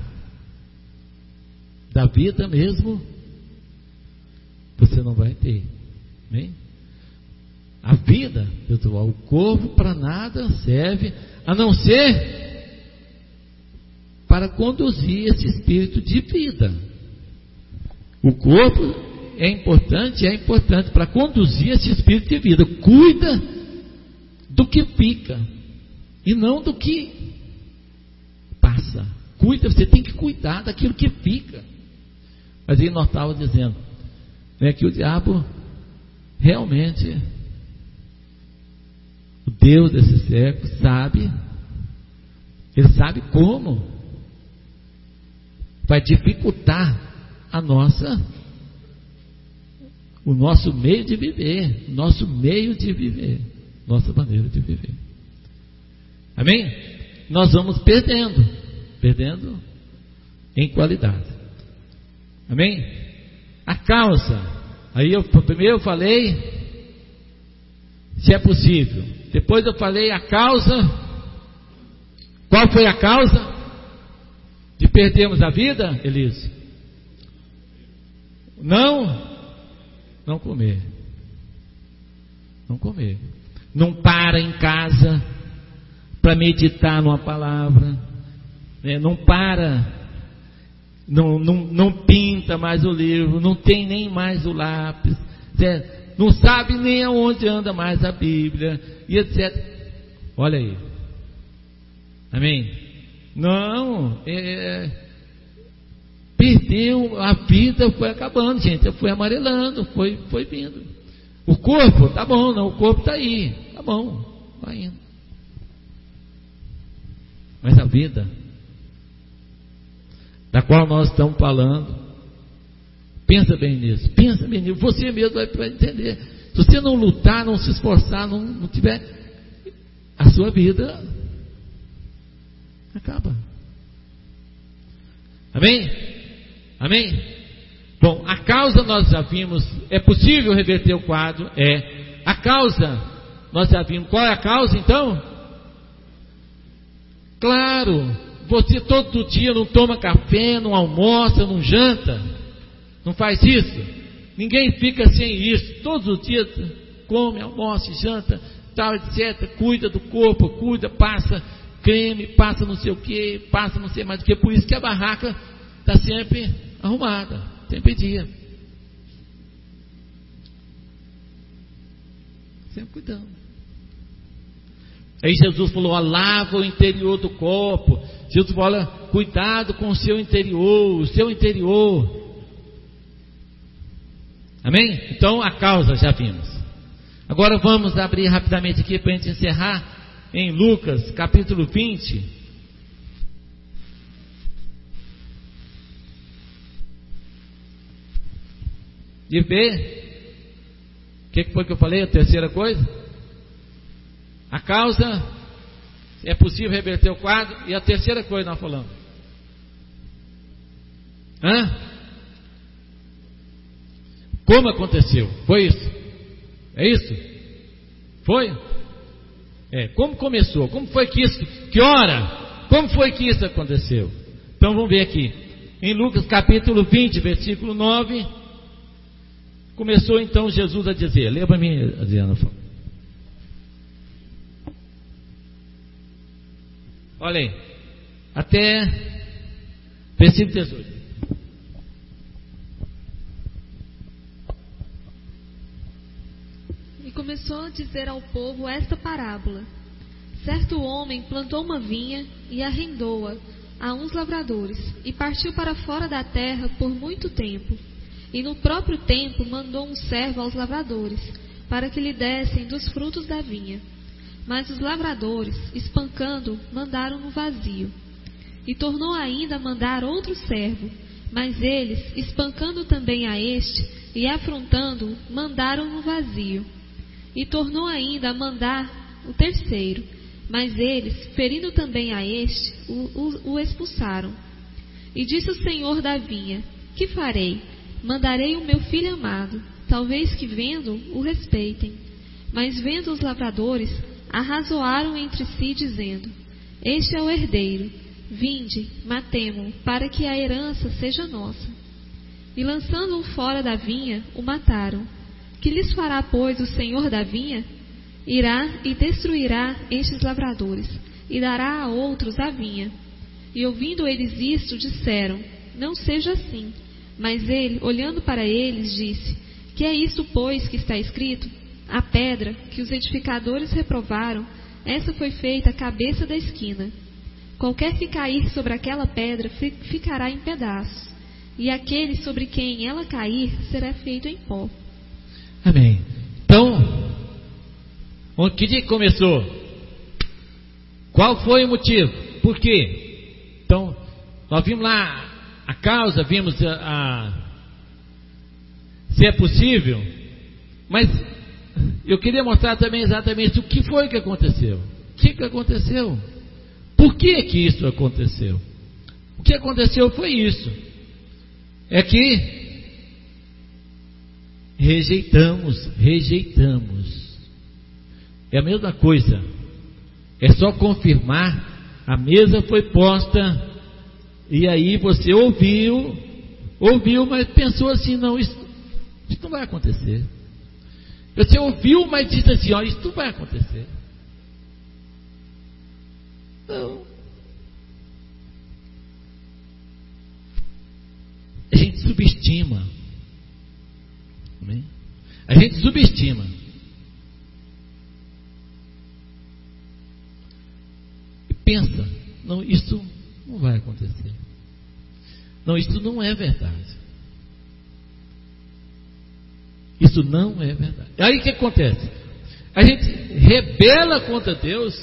da vida mesmo, você não vai ter. Amém? A vida, pessoal, o corpo para nada serve a não ser para conduzir esse espírito de vida. O corpo é importante, é importante para conduzir esse espírito de vida. Cuida do que fica e não do que passa. Cuida, você tem que cuidar daquilo que fica. Mas aí nós estávamos dizendo, né, que o diabo realmente, o Deus desse século sabe, ele sabe como vai dificultar a nossa, o nosso meio de viver, nosso meio de viver, nossa maneira de viver. Amém? Nós vamos perdendo, perdendo em qualidade. Amém? A causa, aí eu primeiro eu falei se é possível, depois eu falei a causa. Qual foi a causa de perdermos a vida, Elise? Não, não comer, não comer, não para em casa para meditar numa palavra, né? Não para. Não, não, não pinta mais o livro, não tem nem mais o lápis, certo? Não sabe nem aonde anda mais a Bíblia, e etcétera. Olha aí, amém? Não, é, perdeu a vida, foi acabando, gente, foi amarelando, foi, foi vindo. O corpo, tá bom, não, o corpo tá aí, tá bom, vai indo. Mas a vida, da qual nós estamos falando, pensa bem nisso, pensa bem nisso, você mesmo vai, vai entender. Se você não lutar, não se esforçar, não, não tiver, a sua vida acaba. Amém? Amém? Bom, a causa nós já vimos. É possível reverter o quadro? É. A causa nós já vimos. Qual é a causa então? Claro, você todo dia não toma café, não almoça, não janta, não faz isso. Ninguém fica sem isso. Todos os dias come, almoça, janta, tal, etcétera. Cuida do corpo, cuida, passa creme, passa não sei o que, passa não sei mais o que. Por isso que a barraca está sempre arrumada, sempre em dia. Sempre cuidando. Aí Jesus falou, ó, lava o interior do corpo. Jesus fala, cuidado com o seu interior, o seu interior. Amém? Então a causa já vimos. Agora vamos abrir rapidamente aqui para a gente encerrar em Lucas capítulo vinte. E ver o que foi que eu falei, a terceira coisa. A causa, é possível reverter o quadro. E a terceira coisa nós falamos. Hã? Como aconteceu? Foi isso? É isso? Foi? É, como começou? Como foi que isso? Que hora? Como foi que isso aconteceu? Então vamos ver aqui. Em Lucas capítulo vinte, versículo nove. Começou então Jesus a dizer. Lê para mim, Adriana, por favor. Olha aí, até versículo dezoito.
E começou a dizer ao povo esta parábola: certo homem plantou uma vinha e arrendou-a a uns lavradores, e partiu para fora da terra por muito tempo. E no próprio tempo mandou um servo aos lavradores, para que lhe dessem dos frutos da vinha. Mas os lavradores, espancando, mandaram-no vazio. E tornou ainda a mandar outro servo, mas eles, espancando também a este, e afrontando-o, mandaram-no vazio. E tornou ainda a mandar o terceiro, mas eles, ferindo também a este, o, o, o expulsaram. E disse o senhor da vinha: que farei? Mandarei o meu filho amado, talvez que vendo, o respeitem. Mas vendo os lavradores, arrazoaram entre si, dizendo: este é o herdeiro, vinde, matemo-o, para que a herança seja nossa. E lançando-o fora da vinha, o mataram. Que lhes fará, pois, o senhor da vinha? Irá e destruirá estes lavradores, e dará a outros a vinha. E ouvindo eles isto, disseram: não seja assim. Mas ele, olhando para eles, disse: que é isto, pois, que está escrito? A pedra que os edificadores reprovaram, essa foi feita a cabeça da esquina. Qualquer que cair sobre aquela pedra ficará em pedaços, e aquele sobre quem ela cair será feito em pó.
Amém. Então, que dia que começou? Qual foi o motivo? Por quê? Então, nós vimos lá a causa, vimos a, a se é possível, mas eu queria mostrar também exatamente o que foi que aconteceu. O que, que aconteceu? Por que que isso aconteceu? O que aconteceu foi isso. É que rejeitamos, rejeitamos. É a mesma coisa. É só confirmar, a mesa foi posta, e aí você ouviu, ouviu, mas pensou assim, não, isso, isso não vai acontecer. Você ouviu, mas disse assim, ó, isso não vai acontecer. Não. A gente subestima. Amém? A gente subestima. E pensa, não, isso não vai acontecer. Não, isso não é verdade. Isso não é verdade. Aí o que acontece? A gente rebela contra Deus,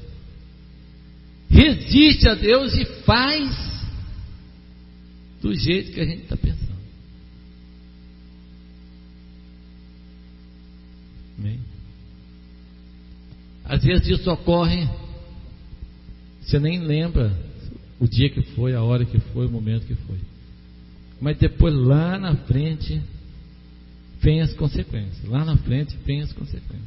resiste a Deus e faz do jeito que a gente está pensando. Amém? Às vezes isso ocorre, você nem lembra o dia que foi, a hora que foi, o momento que foi. Mas depois lá na frente vem as consequências. Lá na frente vem as consequências.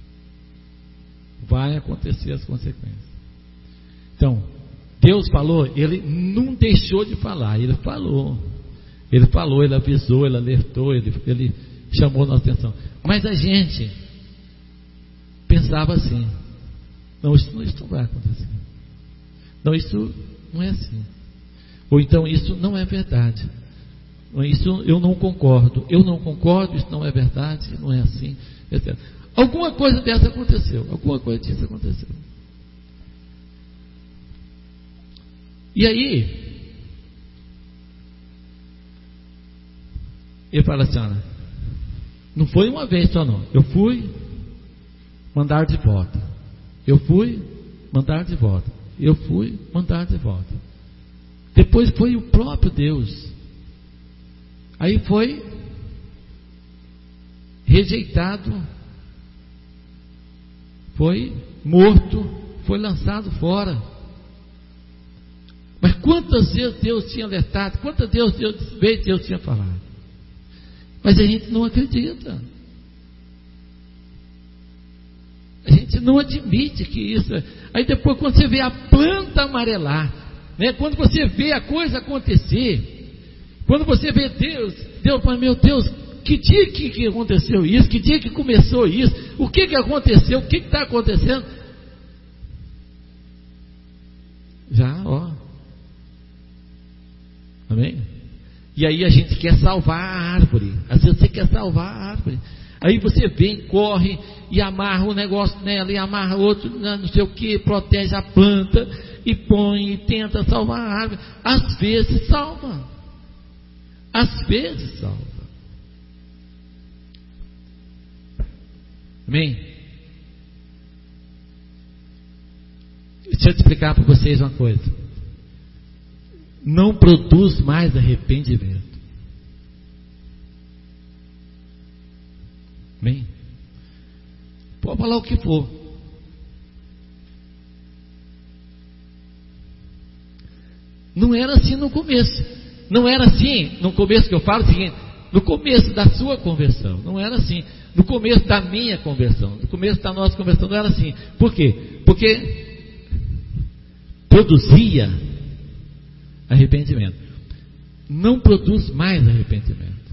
Vai acontecer as consequências. Então, Deus falou, Ele não deixou de falar, Ele falou. Ele falou, Ele avisou, Ele alertou, Ele, ele chamou nossa atenção. Mas a gente pensava assim, não, isso, isso não vai acontecer. Não, isso não é assim. Ou então, isso não é verdade. Isso eu não concordo. Eu não concordo, isso não é verdade, não é assim, etcétera. Alguma coisa dessa aconteceu. Alguma coisa disso aconteceu. E aí, ele fala assim, olha, não foi uma vez só não. Eu fui mandar de volta. Eu fui mandar de volta. Eu fui mandar de volta. Depois foi o próprio Deus. Aí foi rejeitado, foi morto, foi lançado fora. Mas quantas vezes Deus tinha alertado, quantas vezes Deus, vezes Deus tinha falado. Mas a gente não acredita. A gente não admite que isso. Aí depois, quando você vê a planta amarelar, né, quando você vê a coisa acontecer, quando você vê Deus, Deus fala, meu Deus, que dia que, que aconteceu isso? Que dia que começou isso? O que que aconteceu? O que que está acontecendo? Já, ó. Amém? E aí a gente quer salvar a árvore. Às vezes você quer salvar a árvore. Aí você vem, corre e amarra um negócio nela, e amarra outro, não sei o que, protege a planta, e põe, e tenta salvar a árvore. Às vezes salva. Às vezes salva. Amém? Deixa eu te explicar para vocês uma coisa. Não produz mais arrependimento. Amém? Pode falar o que for. Não era assim no começo. Não era assim no começo que eu falo o seguinte, no começo da sua conversão. Não era assim. No começo da minha conversão. No começo da nossa conversão não era assim. Por quê? Porque produzia arrependimento. Não produz mais arrependimento.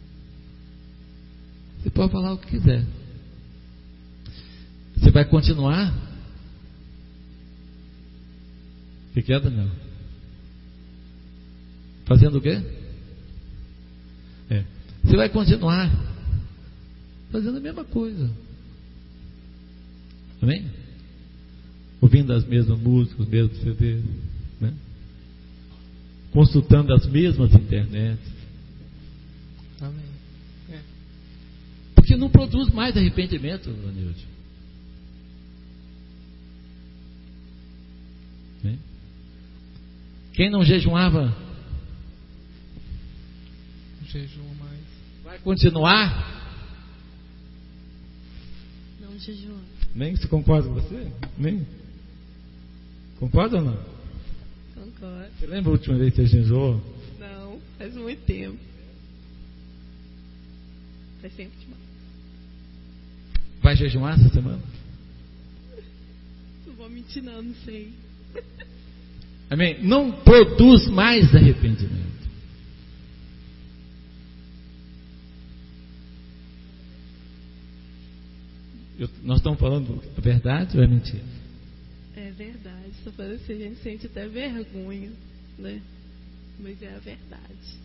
Você pode falar o que quiser. Você vai continuar? O que é, Daniel? Fazendo o quê? É. Você vai continuar fazendo a mesma coisa. Amém? Ouvindo as mesmas músicas, os mesmos C Ds, né? Consultando as mesmas internets.
Amém. É.
Porque não produz mais arrependimento, Danilde. Né? Quem não jejuava,
Jejum mais.
vai continuar?
Não jejua.
Nem se concorda com você? Nem? Concorda ou não?
Concordo.
Você lembra a última vez que você jejuou?
Não, faz muito tempo. é sempre de bom.
Vai jejuar essa semana?
Não vou mentir não, não sei.
Amém? Não produz mais arrependimento. Eu, nós estamos falando a verdade ou é mentira?
É verdade. Só falando assim, a gente sente até vergonha, né? Mas é a verdade.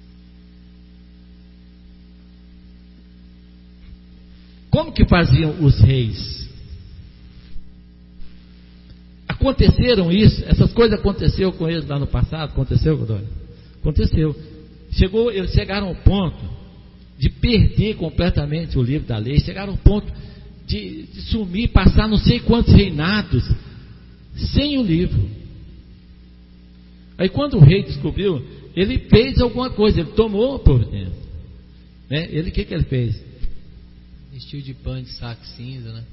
Como que faziam os reis? Aconteceram isso, essas coisas aconteceram com eles lá no passado, aconteceu, Godói? Aconteceu. Chegou, eles chegaram ao ponto de perder completamente o livro da lei, chegaram ao ponto de, de sumir, passar não sei quantos reinados sem o livro. Aí quando o rei descobriu, ele fez alguma coisa, ele tomou a providência. Né? Ele, o que, que ele fez?
Vestiu de pano de saco cinza, né?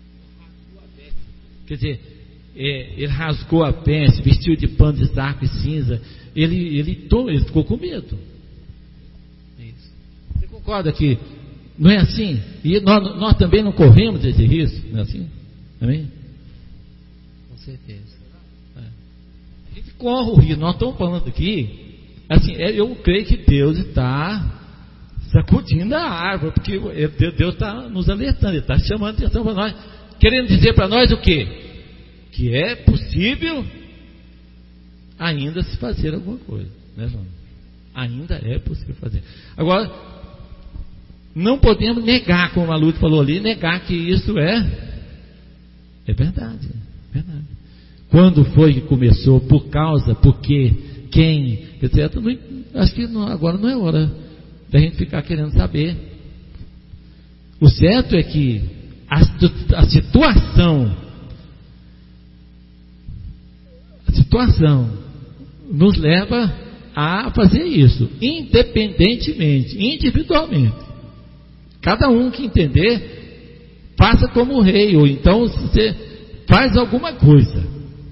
Quer dizer, é, ele rasgou a pele, vestiu de pano de saco e cinza. Ele, ele, tom, ele ficou com medo.
Isso.
Você concorda que não é assim? E nós, nós também não corremos esse risco, não é assim? Amém?
Com certeza.
É. A gente corre o risco. Nós estamos falando aqui, assim, eu creio que Deus está sacudindo a árvore, porque Deus está nos alertando, Ele está chamando atenção para nós, querendo dizer para nós o quê? Que é possível ainda se fazer alguma coisa, né, João? Ainda é possível fazer. Agora, não podemos negar, como a Lúcia falou ali, negar que isso é é verdade, é verdade. Quando foi que começou, por causa, porque, quem, etcétera. Não, acho que não, agora não é hora da gente ficar querendo saber. O certo é que a, a situação a situação nos leva a fazer isso, independentemente, individualmente. Cada um que entender, faça como o rei, ou então você faz alguma coisa.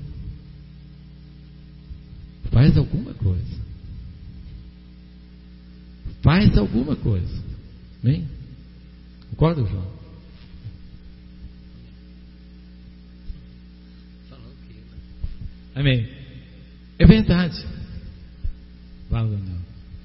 Faz alguma coisa. Faz alguma coisa. Amém? Concorda, João? Amém? É verdade. Fala, Daniel.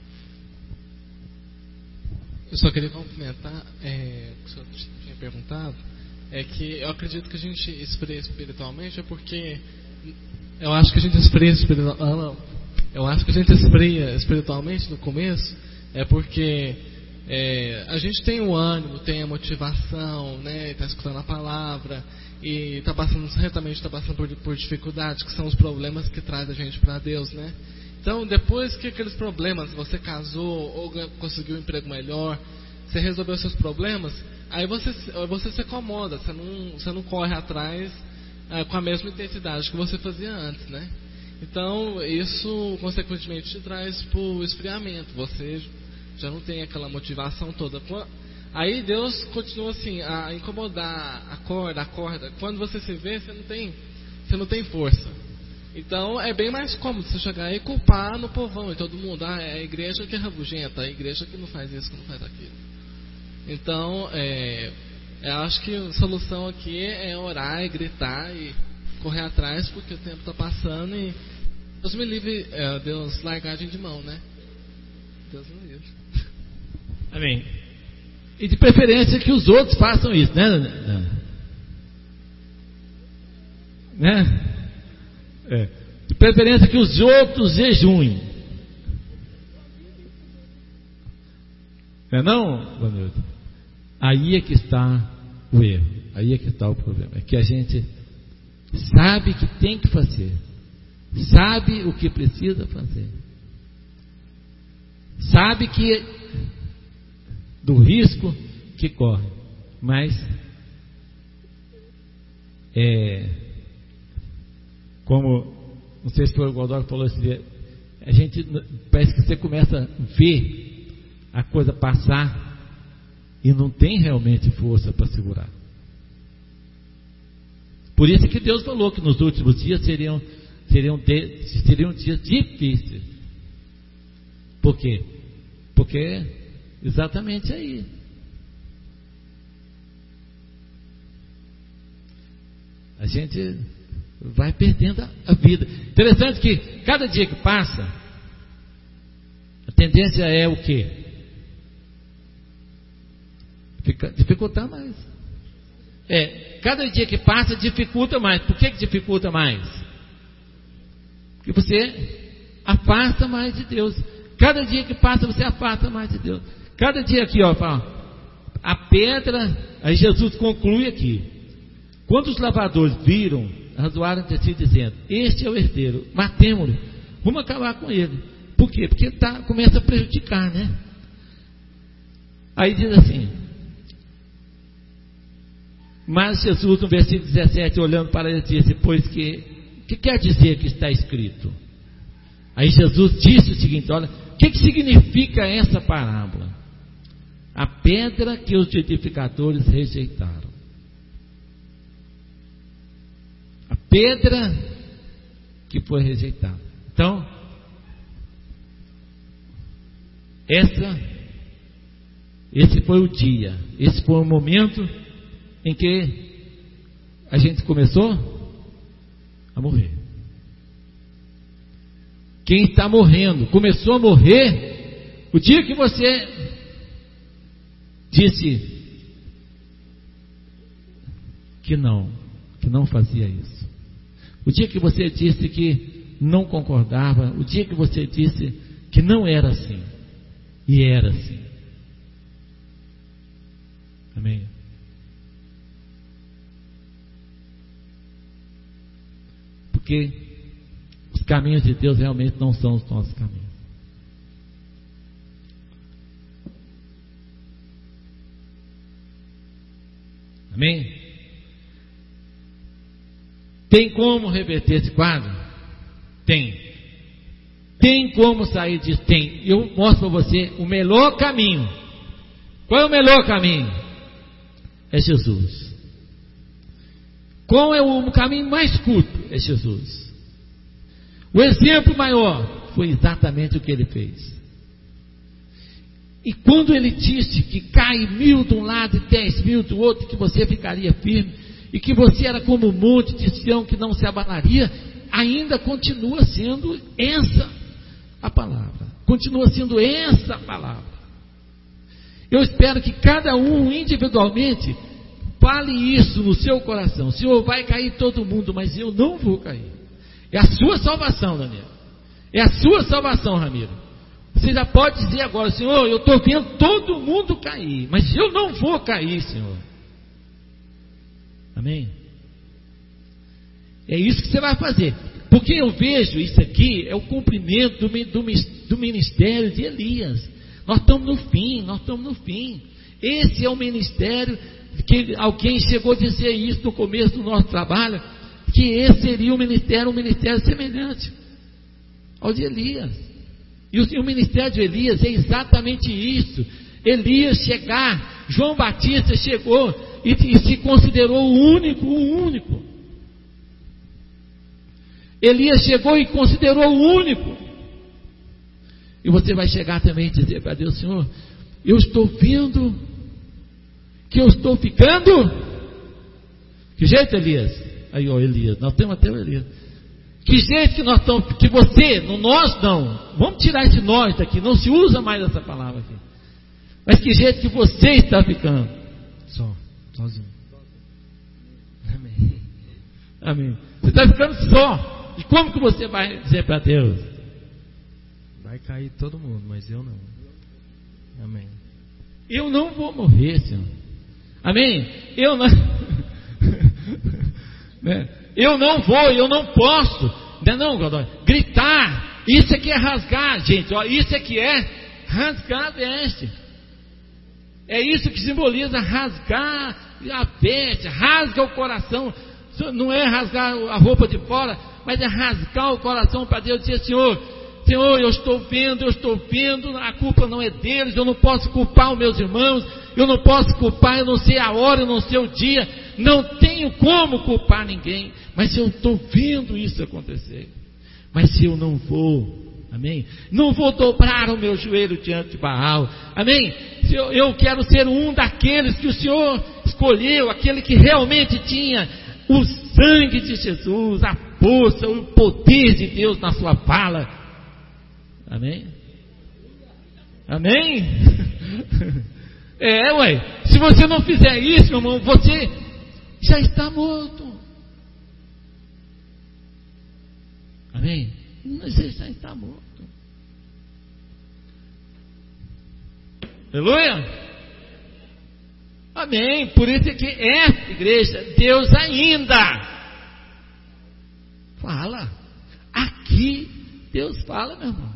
Eu só queria complementar é, o que o senhor tinha perguntado. É que eu acredito que a gente esfria espiritualmente é porque eu acho que a gente esfria espiritual, ah, não. Eu acho que a gente esfria espiritualmente no começo é porque é, a gente tem o ânimo, tem a motivação, né? Está escutando a palavra e está passando, certamente está passando por, por dificuldades, que são os problemas que traz a gente para Deus, né? Então, depois que aqueles problemas, você casou ou conseguiu um emprego melhor, você resolveu seus problemas, aí você, você se acomoda, você não, você não corre atrás é, com a mesma intensidade que você fazia antes, né? Então, isso, consequentemente, te traz para o esfriamento. Você já não tem aquela motivação toda. Aí Deus continua assim, a incomodar, acorda, acorda. Quando você se vê, você não tem, você não tem força. Então, é bem mais cômodo você chegar e culpar no povão e todo mundo. Ah, é a igreja que é rabugenta, a igreja que não faz isso, que não faz aquilo. Então, é, eu acho que a solução aqui é orar e gritar e correr atrás, porque o tempo está passando e Deus me livre, é, Deus largar a gente de mão, né? Deus me livre.
Amém. E de preferência que os outros façam isso, né? Né? É. De preferência que os outros jejuem. Não é não, Vanildo? Aí é que está o erro. Aí é que está o problema. É que a gente sabe que tem que fazer. Sabe o que precisa fazer. Sabe que do risco que corre. Mas é, como não sei se foi o Godoy que falou assim, a gente parece que você começa a ver a coisa passar e não tem realmente força para segurar. Por isso que Deus falou que nos últimos dias seriam seriam, de, seriam dias difíceis. Por quê? Porque exatamente aí. a gente vai perdendo a vida. Interessante que cada dia que passa, a tendência é o quê? Fica, dificultar mais. É, cada dia que passa dificulta mais. Por que, que dificulta mais? Porque você afasta mais de Deus. Cada dia que passa você afasta mais de Deus. Cada dia aqui, ó, fala, a pedra, aí Jesus conclui aqui. Quando os lavradores viram, razoaram entre si dizendo: este é o herdeiro, matemo-lo, vamos acabar com ele. Por quê? Porque tá, começa a prejudicar, né? Aí diz assim, mas Jesus no versículo dezessete, olhando para ele, disse: pois que, que quer dizer que está escrito? Aí Jesus disse o seguinte: olha, o que, que significa essa parábola? A pedra que os edificadores rejeitaram. A pedra que foi rejeitada. Então, essa, esse foi o dia, esse foi o momento em que a gente começou a morrer. Quem está morrendo, começou a morrer o dia que você disse que não, que não fazia isso. O dia que você disse que não concordava, o dia que você disse que não era assim, e era assim. Amém? Porque os caminhos de Deus realmente não são os nossos caminhos. Amém? Tem como reverter esse quadro? Tem. Tem como sair disso? Tem. Eu mostro para você o melhor caminho. Qual é o melhor caminho? É Jesus. Qual é o caminho mais curto? É Jesus. O exemplo maior foi exatamente o que ele fez. E quando ele disse que cai mil de um lado e dez mil do outro, que você ficaria firme, e que você era como um monte de Sião que não se abalaria, ainda continua sendo essa a palavra. Continua sendo essa a palavra. Eu espero que cada um individualmente fale isso no seu coração. Senhor, vai cair todo mundo, mas eu não vou cair. É a sua salvação, Daniel. É a sua salvação, Ramiro. Você já pode dizer agora: Senhor, eu estou vendo todo mundo cair, mas eu não vou cair, Senhor. Amém? É isso que você vai fazer. Porque eu vejo isso aqui, é o cumprimento do, do, do ministério de Elias. Nós estamos no fim, nós estamos no fim. Esse é o ministério que alguém chegou a dizer isso no começo do nosso trabalho, que esse seria um ministério, um ministério semelhante ao de Elias. E o, e o ministério de Elias é exatamente isso. Elias chegar, João Batista chegou e, e se considerou o único, o único. Elias chegou e considerou o único. E você vai chegar também e dizer para Deus: Senhor, eu estou vendo que eu estou ficando. Que jeito, Elias? Aí, ó, Elias, nós temos até o Elias. Que jeito que nós estamos, que você, no nós não, vamos tirar esse nós daqui, não se usa mais essa palavra aqui. Mas que jeito que você está ficando?
Só, sozinho. Amém.
Amém. Você está ficando só. E como que você vai dizer para Deus?
Vai cair todo mundo, mas eu não. Amém.
Eu não vou morrer, Senhor. Amém? Eu não. né? Eu não vou, eu não posso. Não, não, Godoy. Gritar. Isso aqui é rasgar, gente. Ó, isso aqui é rasgar a veste. É isso que simboliza rasgar a veste, rasga o coração. Não é rasgar a roupa de fora, mas é rasgar o coração para Deus, dizer: Senhor, Senhor, eu estou vendo, eu estou vendo, a culpa não é deles, eu não posso culpar os meus irmãos, eu não posso culpar, eu não sei a hora, eu não sei o dia, não tenho como culpar ninguém, mas eu estou vendo isso acontecer. Mas se eu não vou, amém? Não vou dobrar o meu joelho diante de Baal, amém? Se eu, eu quero ser um daqueles que o Senhor escolheu, aquele que realmente tinha o sangue de Jesus, a força, o poder de Deus na sua fala. Amém? Amém? É, ué, se você não fizer isso, meu irmão, você já está morto. Amém? Você já está morto. Aleluia? Amém. Por isso é que essa igreja, Deus ainda fala. Aqui, Deus fala, meu irmão.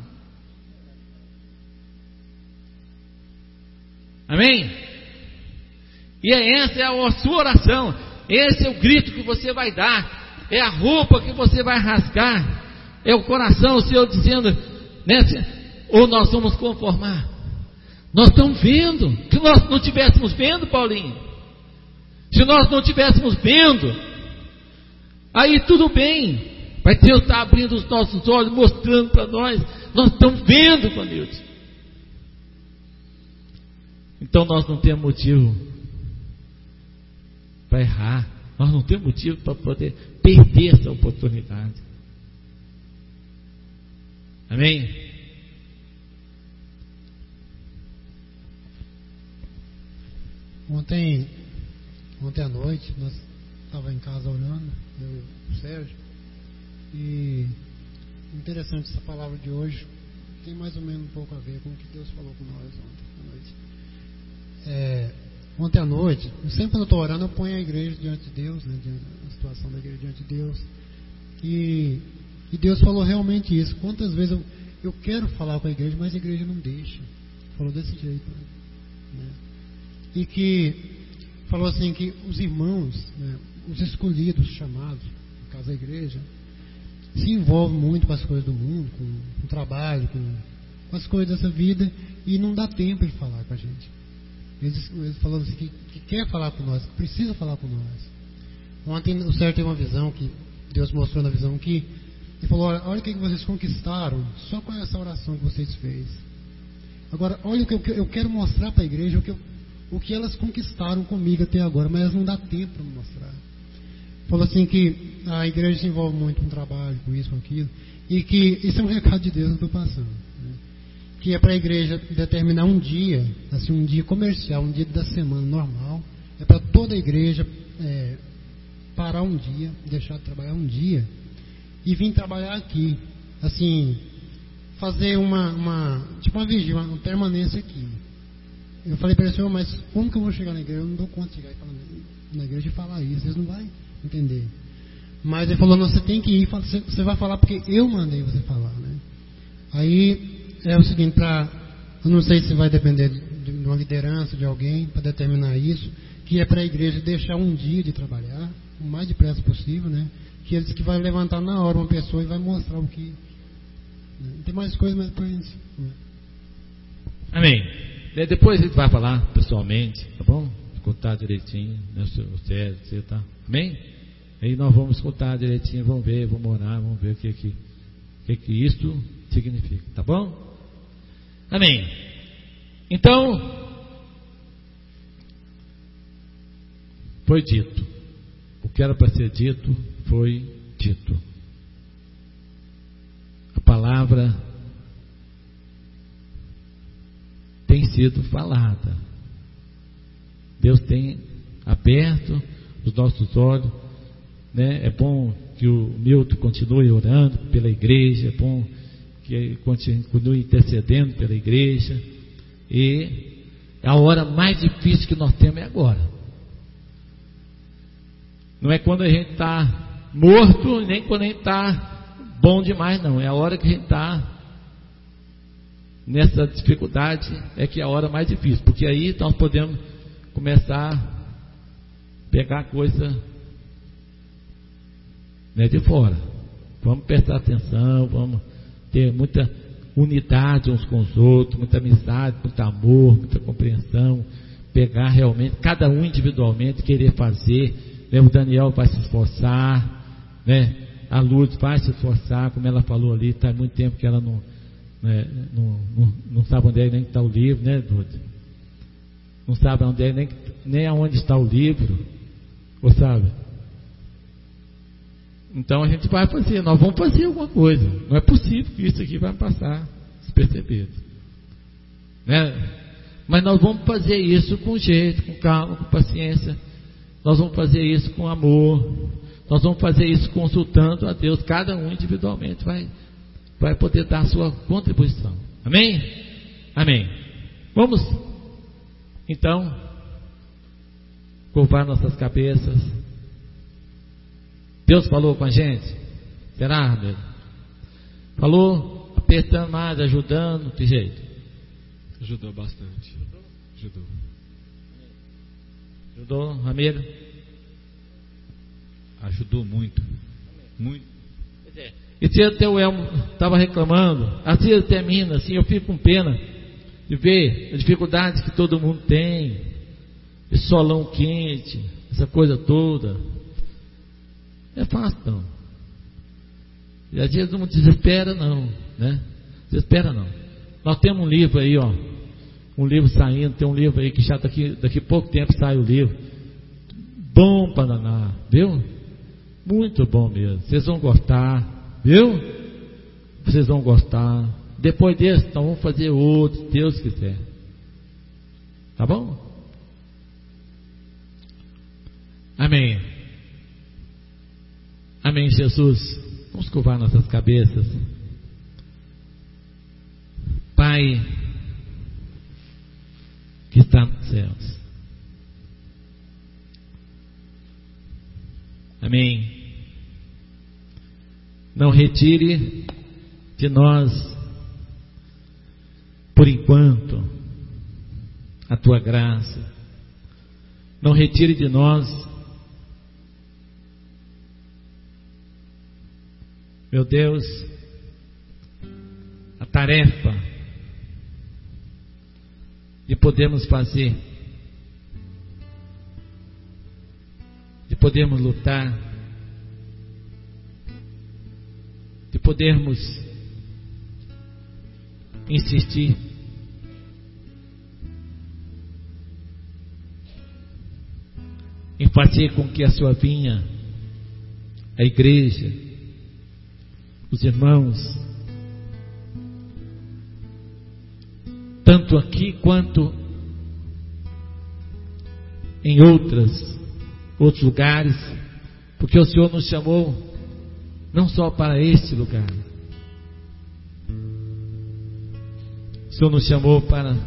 Amém? E essa é a sua oração. Esse é o grito que você vai dar. É a roupa que você vai rasgar. É o coração, o Senhor dizendo, né, ou nós vamos conformar. Nós estamos vendo. Se nós não estivéssemos vendo, Paulinho, se nós não estivéssemos vendo, aí tudo bem. Mas Deus está abrindo os nossos olhos, mostrando para nós. Nós estamos vendo, Panilde. Então nós não temos motivo para errar. Nós não temos motivo para poder perder essa oportunidade. Amém?
Ontem, ontem à noite, nós estávamos em casa orando, eu e o Sérgio, e interessante essa palavra de hoje, tem mais ou menos um pouco a ver com o que Deus falou com nós ontem à noite. É, ontem à noite, sempre quando eu estou orando, eu ponho a igreja diante de Deus, né, diante, a situação da igreja diante de Deus, e, e Deus falou realmente isso. Quantas vezes eu, eu quero falar com a igreja, mas a igreja não deixa. Falou desse jeito, né? E que falou assim que os irmãos, né, os escolhidos, chamados, no caso da igreja, se envolvem muito com as coisas do mundo, com, com o trabalho, com, com as coisas dessa vida, e não dá tempo de falar com a gente. Eles, eles falando assim que, que quer falar com nós, que precisa falar com nós. Ontem o Sérgio teve uma visão que Deus mostrou na visão que ele falou: olha, olha o que vocês conquistaram só com essa oração que vocês fez. Agora, olha o que eu, eu quero mostrar para a igreja, o que, eu, o que elas conquistaram comigo até agora, mas não dá tempo para me mostrar. Falou assim que a igreja se envolve muito com trabalho, com isso, com aquilo, e que isso é um recado de Deus que eu estou passando, né? Que é para a igreja determinar um dia, assim, um dia comercial, um dia da semana normal, é para toda a igreja é, parar um dia, deixar de trabalhar um dia e vir trabalhar aqui, assim, fazer uma, uma tipo uma vigília, uma permanência aqui. Eu falei para ele: Senhor, mas como que eu vou chegar na igreja? Eu não dou conta de chegar na igreja e falar isso, vocês não vão entender. Mas ele falou: não, você tem que ir, você vai falar porque eu mandei você falar, né? Aí é o seguinte, pra, eu não sei se vai depender de uma liderança de alguém para determinar isso, que é para a igreja deixar um dia de trabalhar o mais depressa possível, né? Que ele disse que vai levantar na hora uma pessoa e vai mostrar o que, né? Tem mais coisas, mas depois, né?
Amém. Depois a gente vai falar pessoalmente, tá bom? Escutar direitinho, né? O Sérgio, você tá? Amém? Aí nós vamos escutar direitinho, vamos ver, vamos orar, vamos ver o que que, o que, que isso significa, tá bom? Amém. Então, foi dito. O que era para ser dito, foi dito. A palavra tem sido falada. Deus tem aberto os nossos olhos, né? É bom que o Milton continue orando pela igreja, é bom que ele continue intercedendo pela igreja. E a hora mais difícil que nós temos é agora. Não é quando a gente está morto, nem quando a gente está bom demais, não. É a hora que a gente está nessa dificuldade, é que é a hora mais difícil, porque aí nós podemos começar a pegar coisa, né, de fora. Vamos prestar atenção, vamos ter muita unidade uns com os outros, muita amizade, muito amor, muita compreensão, pegar realmente, cada um individualmente, querer fazer, né? O Daniel vai se esforçar, né? A Lourdes vai se esforçar, como ela falou ali, está há muito tempo que ela não, né, não, não, não sabe onde é nem está o livro, né, Lourdes? Não sabe onde é, nem, nem aonde está o livro, ou sabe? Então a gente vai fazer, nós vamos fazer alguma coisa. Não é possível que isso aqui vai passar despercebido, né? Mas nós vamos fazer isso com jeito, com calma, com paciência. Nós vamos fazer isso com amor. Nós vamos fazer isso consultando a Deus. Cada um individualmente vai, vai poder dar a sua contribuição. Amém? Amém. Vamos, então, curvar nossas cabeças. Deus falou com a gente? Será, meu? Falou, apertando mais, ajudando, que jeito?
Ajudou bastante. Ajudou.
Ajudou, Ramiro?
Ajudou muito. Muito.
E se até o Elmo estava reclamando, assim ele termina, assim, eu fico com pena de ver as dificuldades que todo mundo tem, esse solão quente, essa coisa toda. Não é fácil não. E às vezes não desespera não, né? Desespera não. Nós temos um livro aí, ó, um livro saindo, tem um livro aí que já daqui, daqui a pouco tempo sai o livro. Bom para danar, viu? Muito bom mesmo. Vocês vão gostar, viu? Vocês vão gostar. Depois desse, então vamos fazer outro, se Deus quiser. Tá bom? Amém. Amém, Jesus. Vamos curvar nossas cabeças. Pai que está nos céus. Amém. Não retire de nós, por enquanto, a tua graça. Não retire de nós, meu Deus, a tarefa de podermos fazer, de podermos lutar, de podermos insistir, em fazer com que a sua vinha, a igreja, os irmãos, tanto aqui quanto em outras, outros lugares, porque o Senhor nos chamou não só para este lugar, o Senhor nos chamou para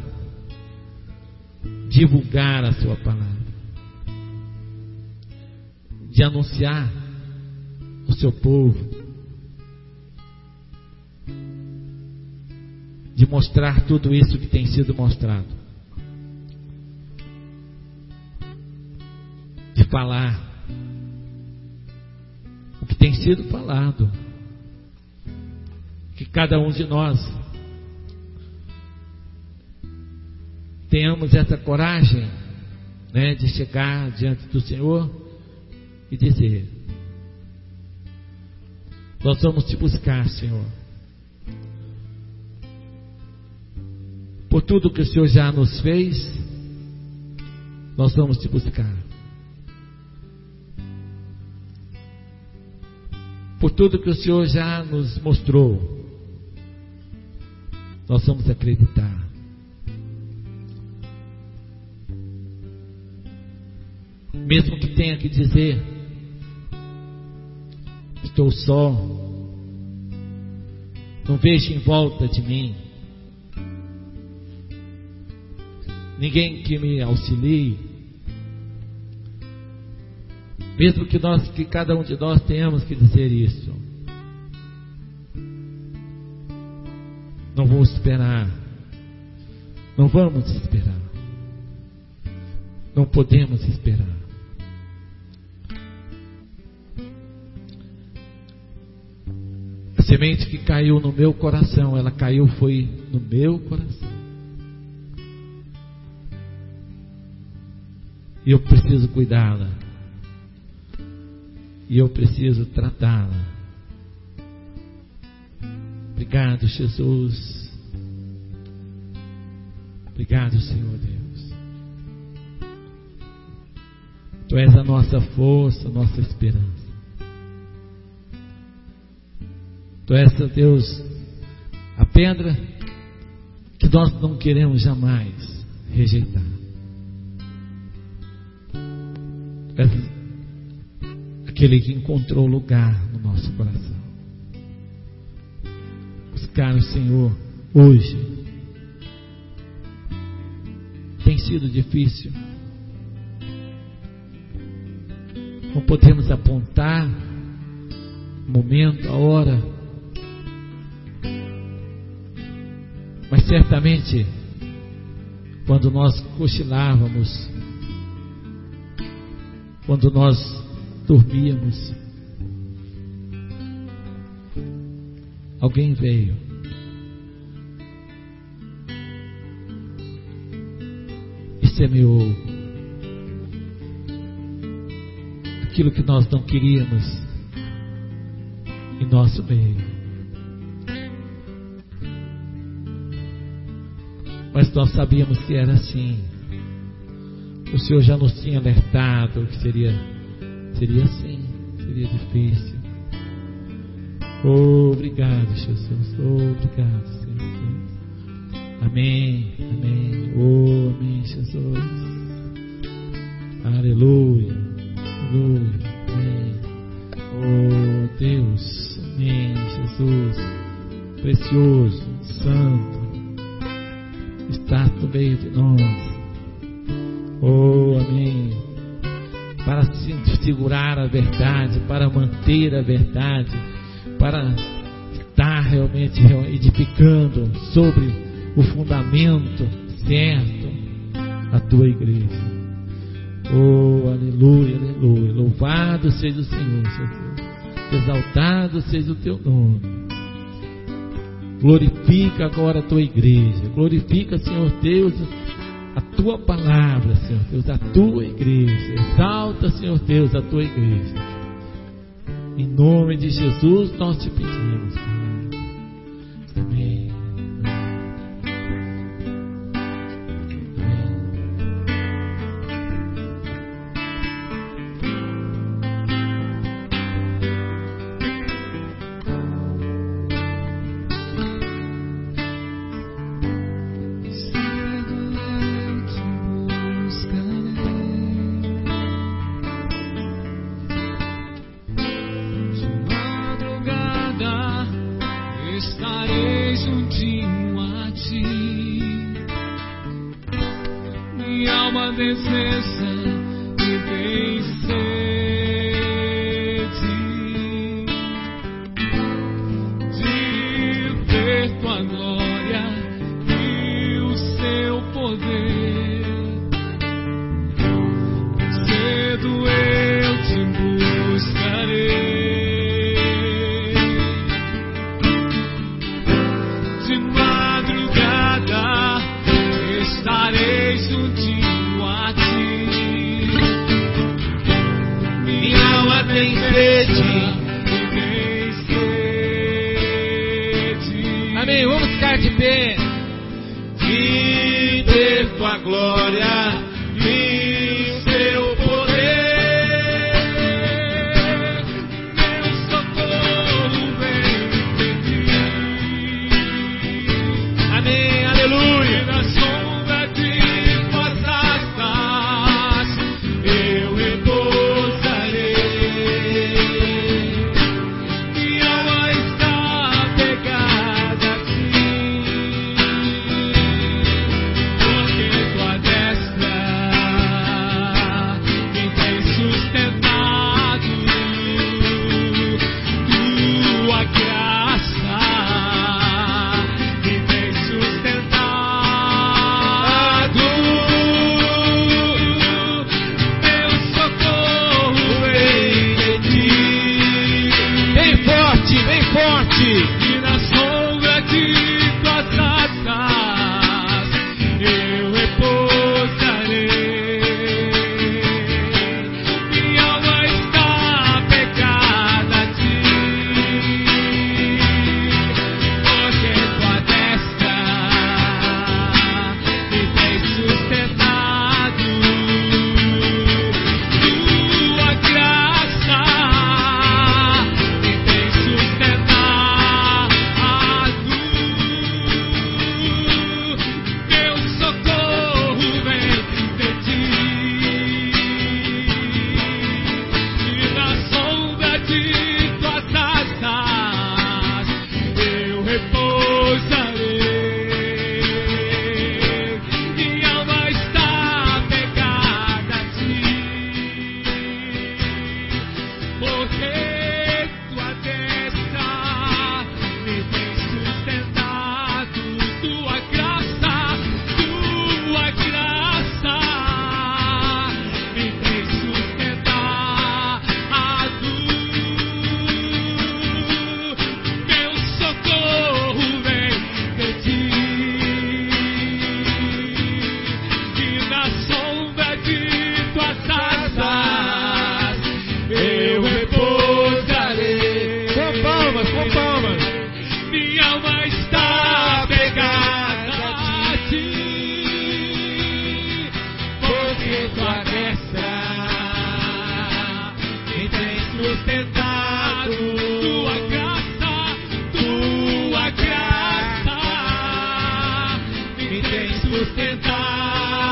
divulgar a sua palavra, de anunciar o seu povo, de mostrar tudo isso que tem sido mostrado, de falar o que tem sido falado, que cada um de nós tenhamos essa coragem, né, de chegar diante do Senhor e dizer: nós vamos te buscar, Senhor, por tudo que o Senhor já nos fez, nós vamos te buscar. Por tudo que o Senhor já nos mostrou, nós vamos acreditar. Mesmo que tenha que dizer: estou só, não vejo em volta de mim ninguém que me auxilie. Mesmo que nós, que cada um de nós tenhamos que dizer isso, não vou esperar, não vamos esperar, não podemos esperar. A semente que caiu no meu coração, ela caiu foi no meu coração. E eu preciso cuidá-la. E eu preciso tratá-la. Obrigado, Jesus. Obrigado, Senhor Deus. Tu és a nossa força, a nossa esperança. Tu és, Deus, a pedra que nós não queremos jamais rejeitar. Tu és aquele que encontrou lugar no nosso coração. Buscar o Senhor hoje tem sido difícil. Não podemos apontar o momento, a hora, mas certamente quando nós cochilávamos, quando nós dormíamos, alguém veio e semeou aquilo que nós não queríamos em nosso meio. Mas nós sabíamos que era assim. O Senhor já nos tinha alertado que seria, seria assim, seria difícil. Oh, obrigado, Jesus. Oh, obrigado, Senhor. Amém, amém. Oh, amém, Jesus. Aleluia, aleluia, amém. Oh, Deus, amém, Jesus. Precioso, santo, está no meio de nós. Oh, amém. Para segurar a verdade, para manter a verdade, para estar realmente edificando sobre o fundamento certo a tua igreja. Oh, aleluia, aleluia. Louvado seja o Senhor, Jesus. Exaltado seja o teu nome. Glorifica agora a tua igreja. Glorifica, Senhor Deus, a tua palavra, Senhor Deus, a tua igreja. Exalta, Senhor Deus, a tua igreja. Em nome de Jesus nós te pedimos, Pai. Amém.
Porque tua destra
tua destra me tem sustentado. Tua graça, tua graça me tem sustentado.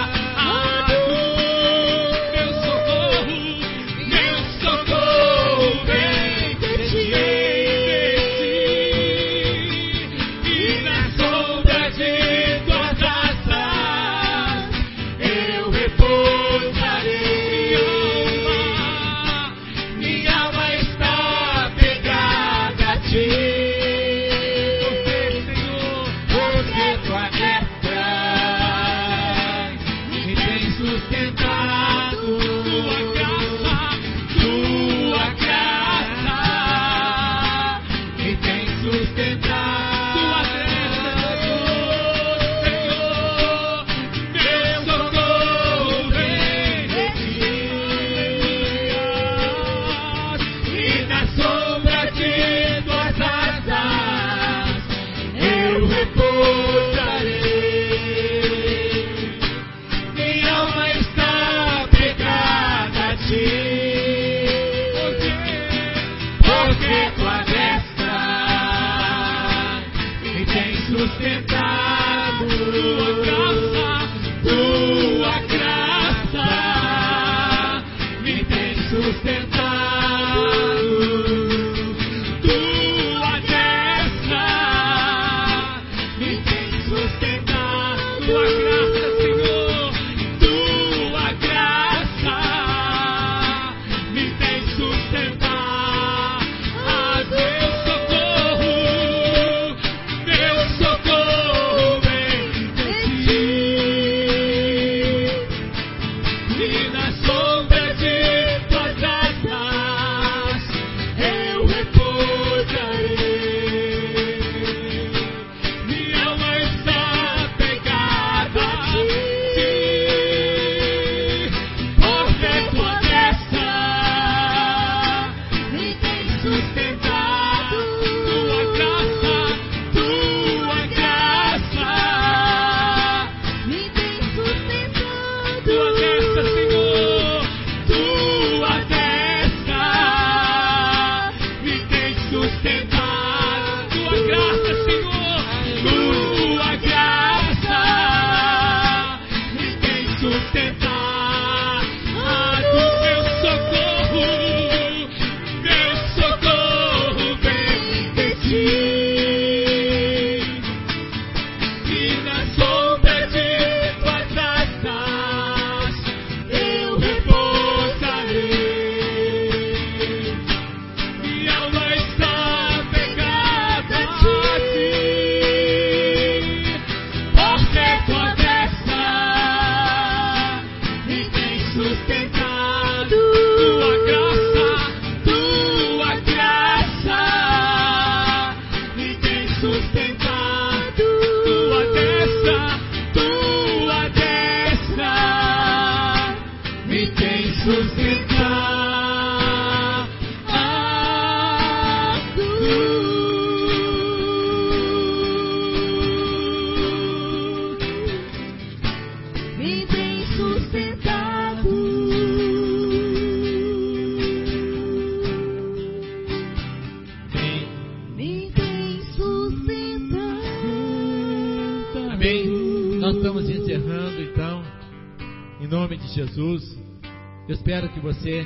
Jesus, eu espero que você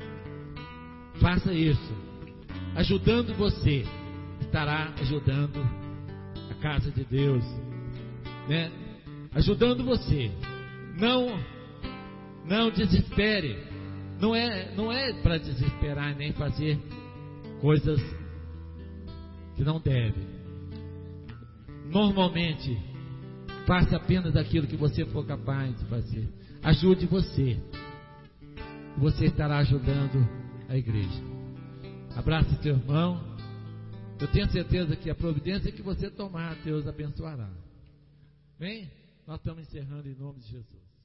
faça isso. Ajudando você, estará ajudando a casa de Deus, né? Ajudando você. Não, não desespere. Não é, não é para desesperar nem fazer coisas que não deve. Normalmente, faça apenas aquilo que você for capaz de fazer. Ajude você. Você estará ajudando a igreja. Abraça seu irmão. Eu tenho certeza que a providência que você tomar, Deus abençoará. Bem, nós estamos encerrando em nome de Jesus.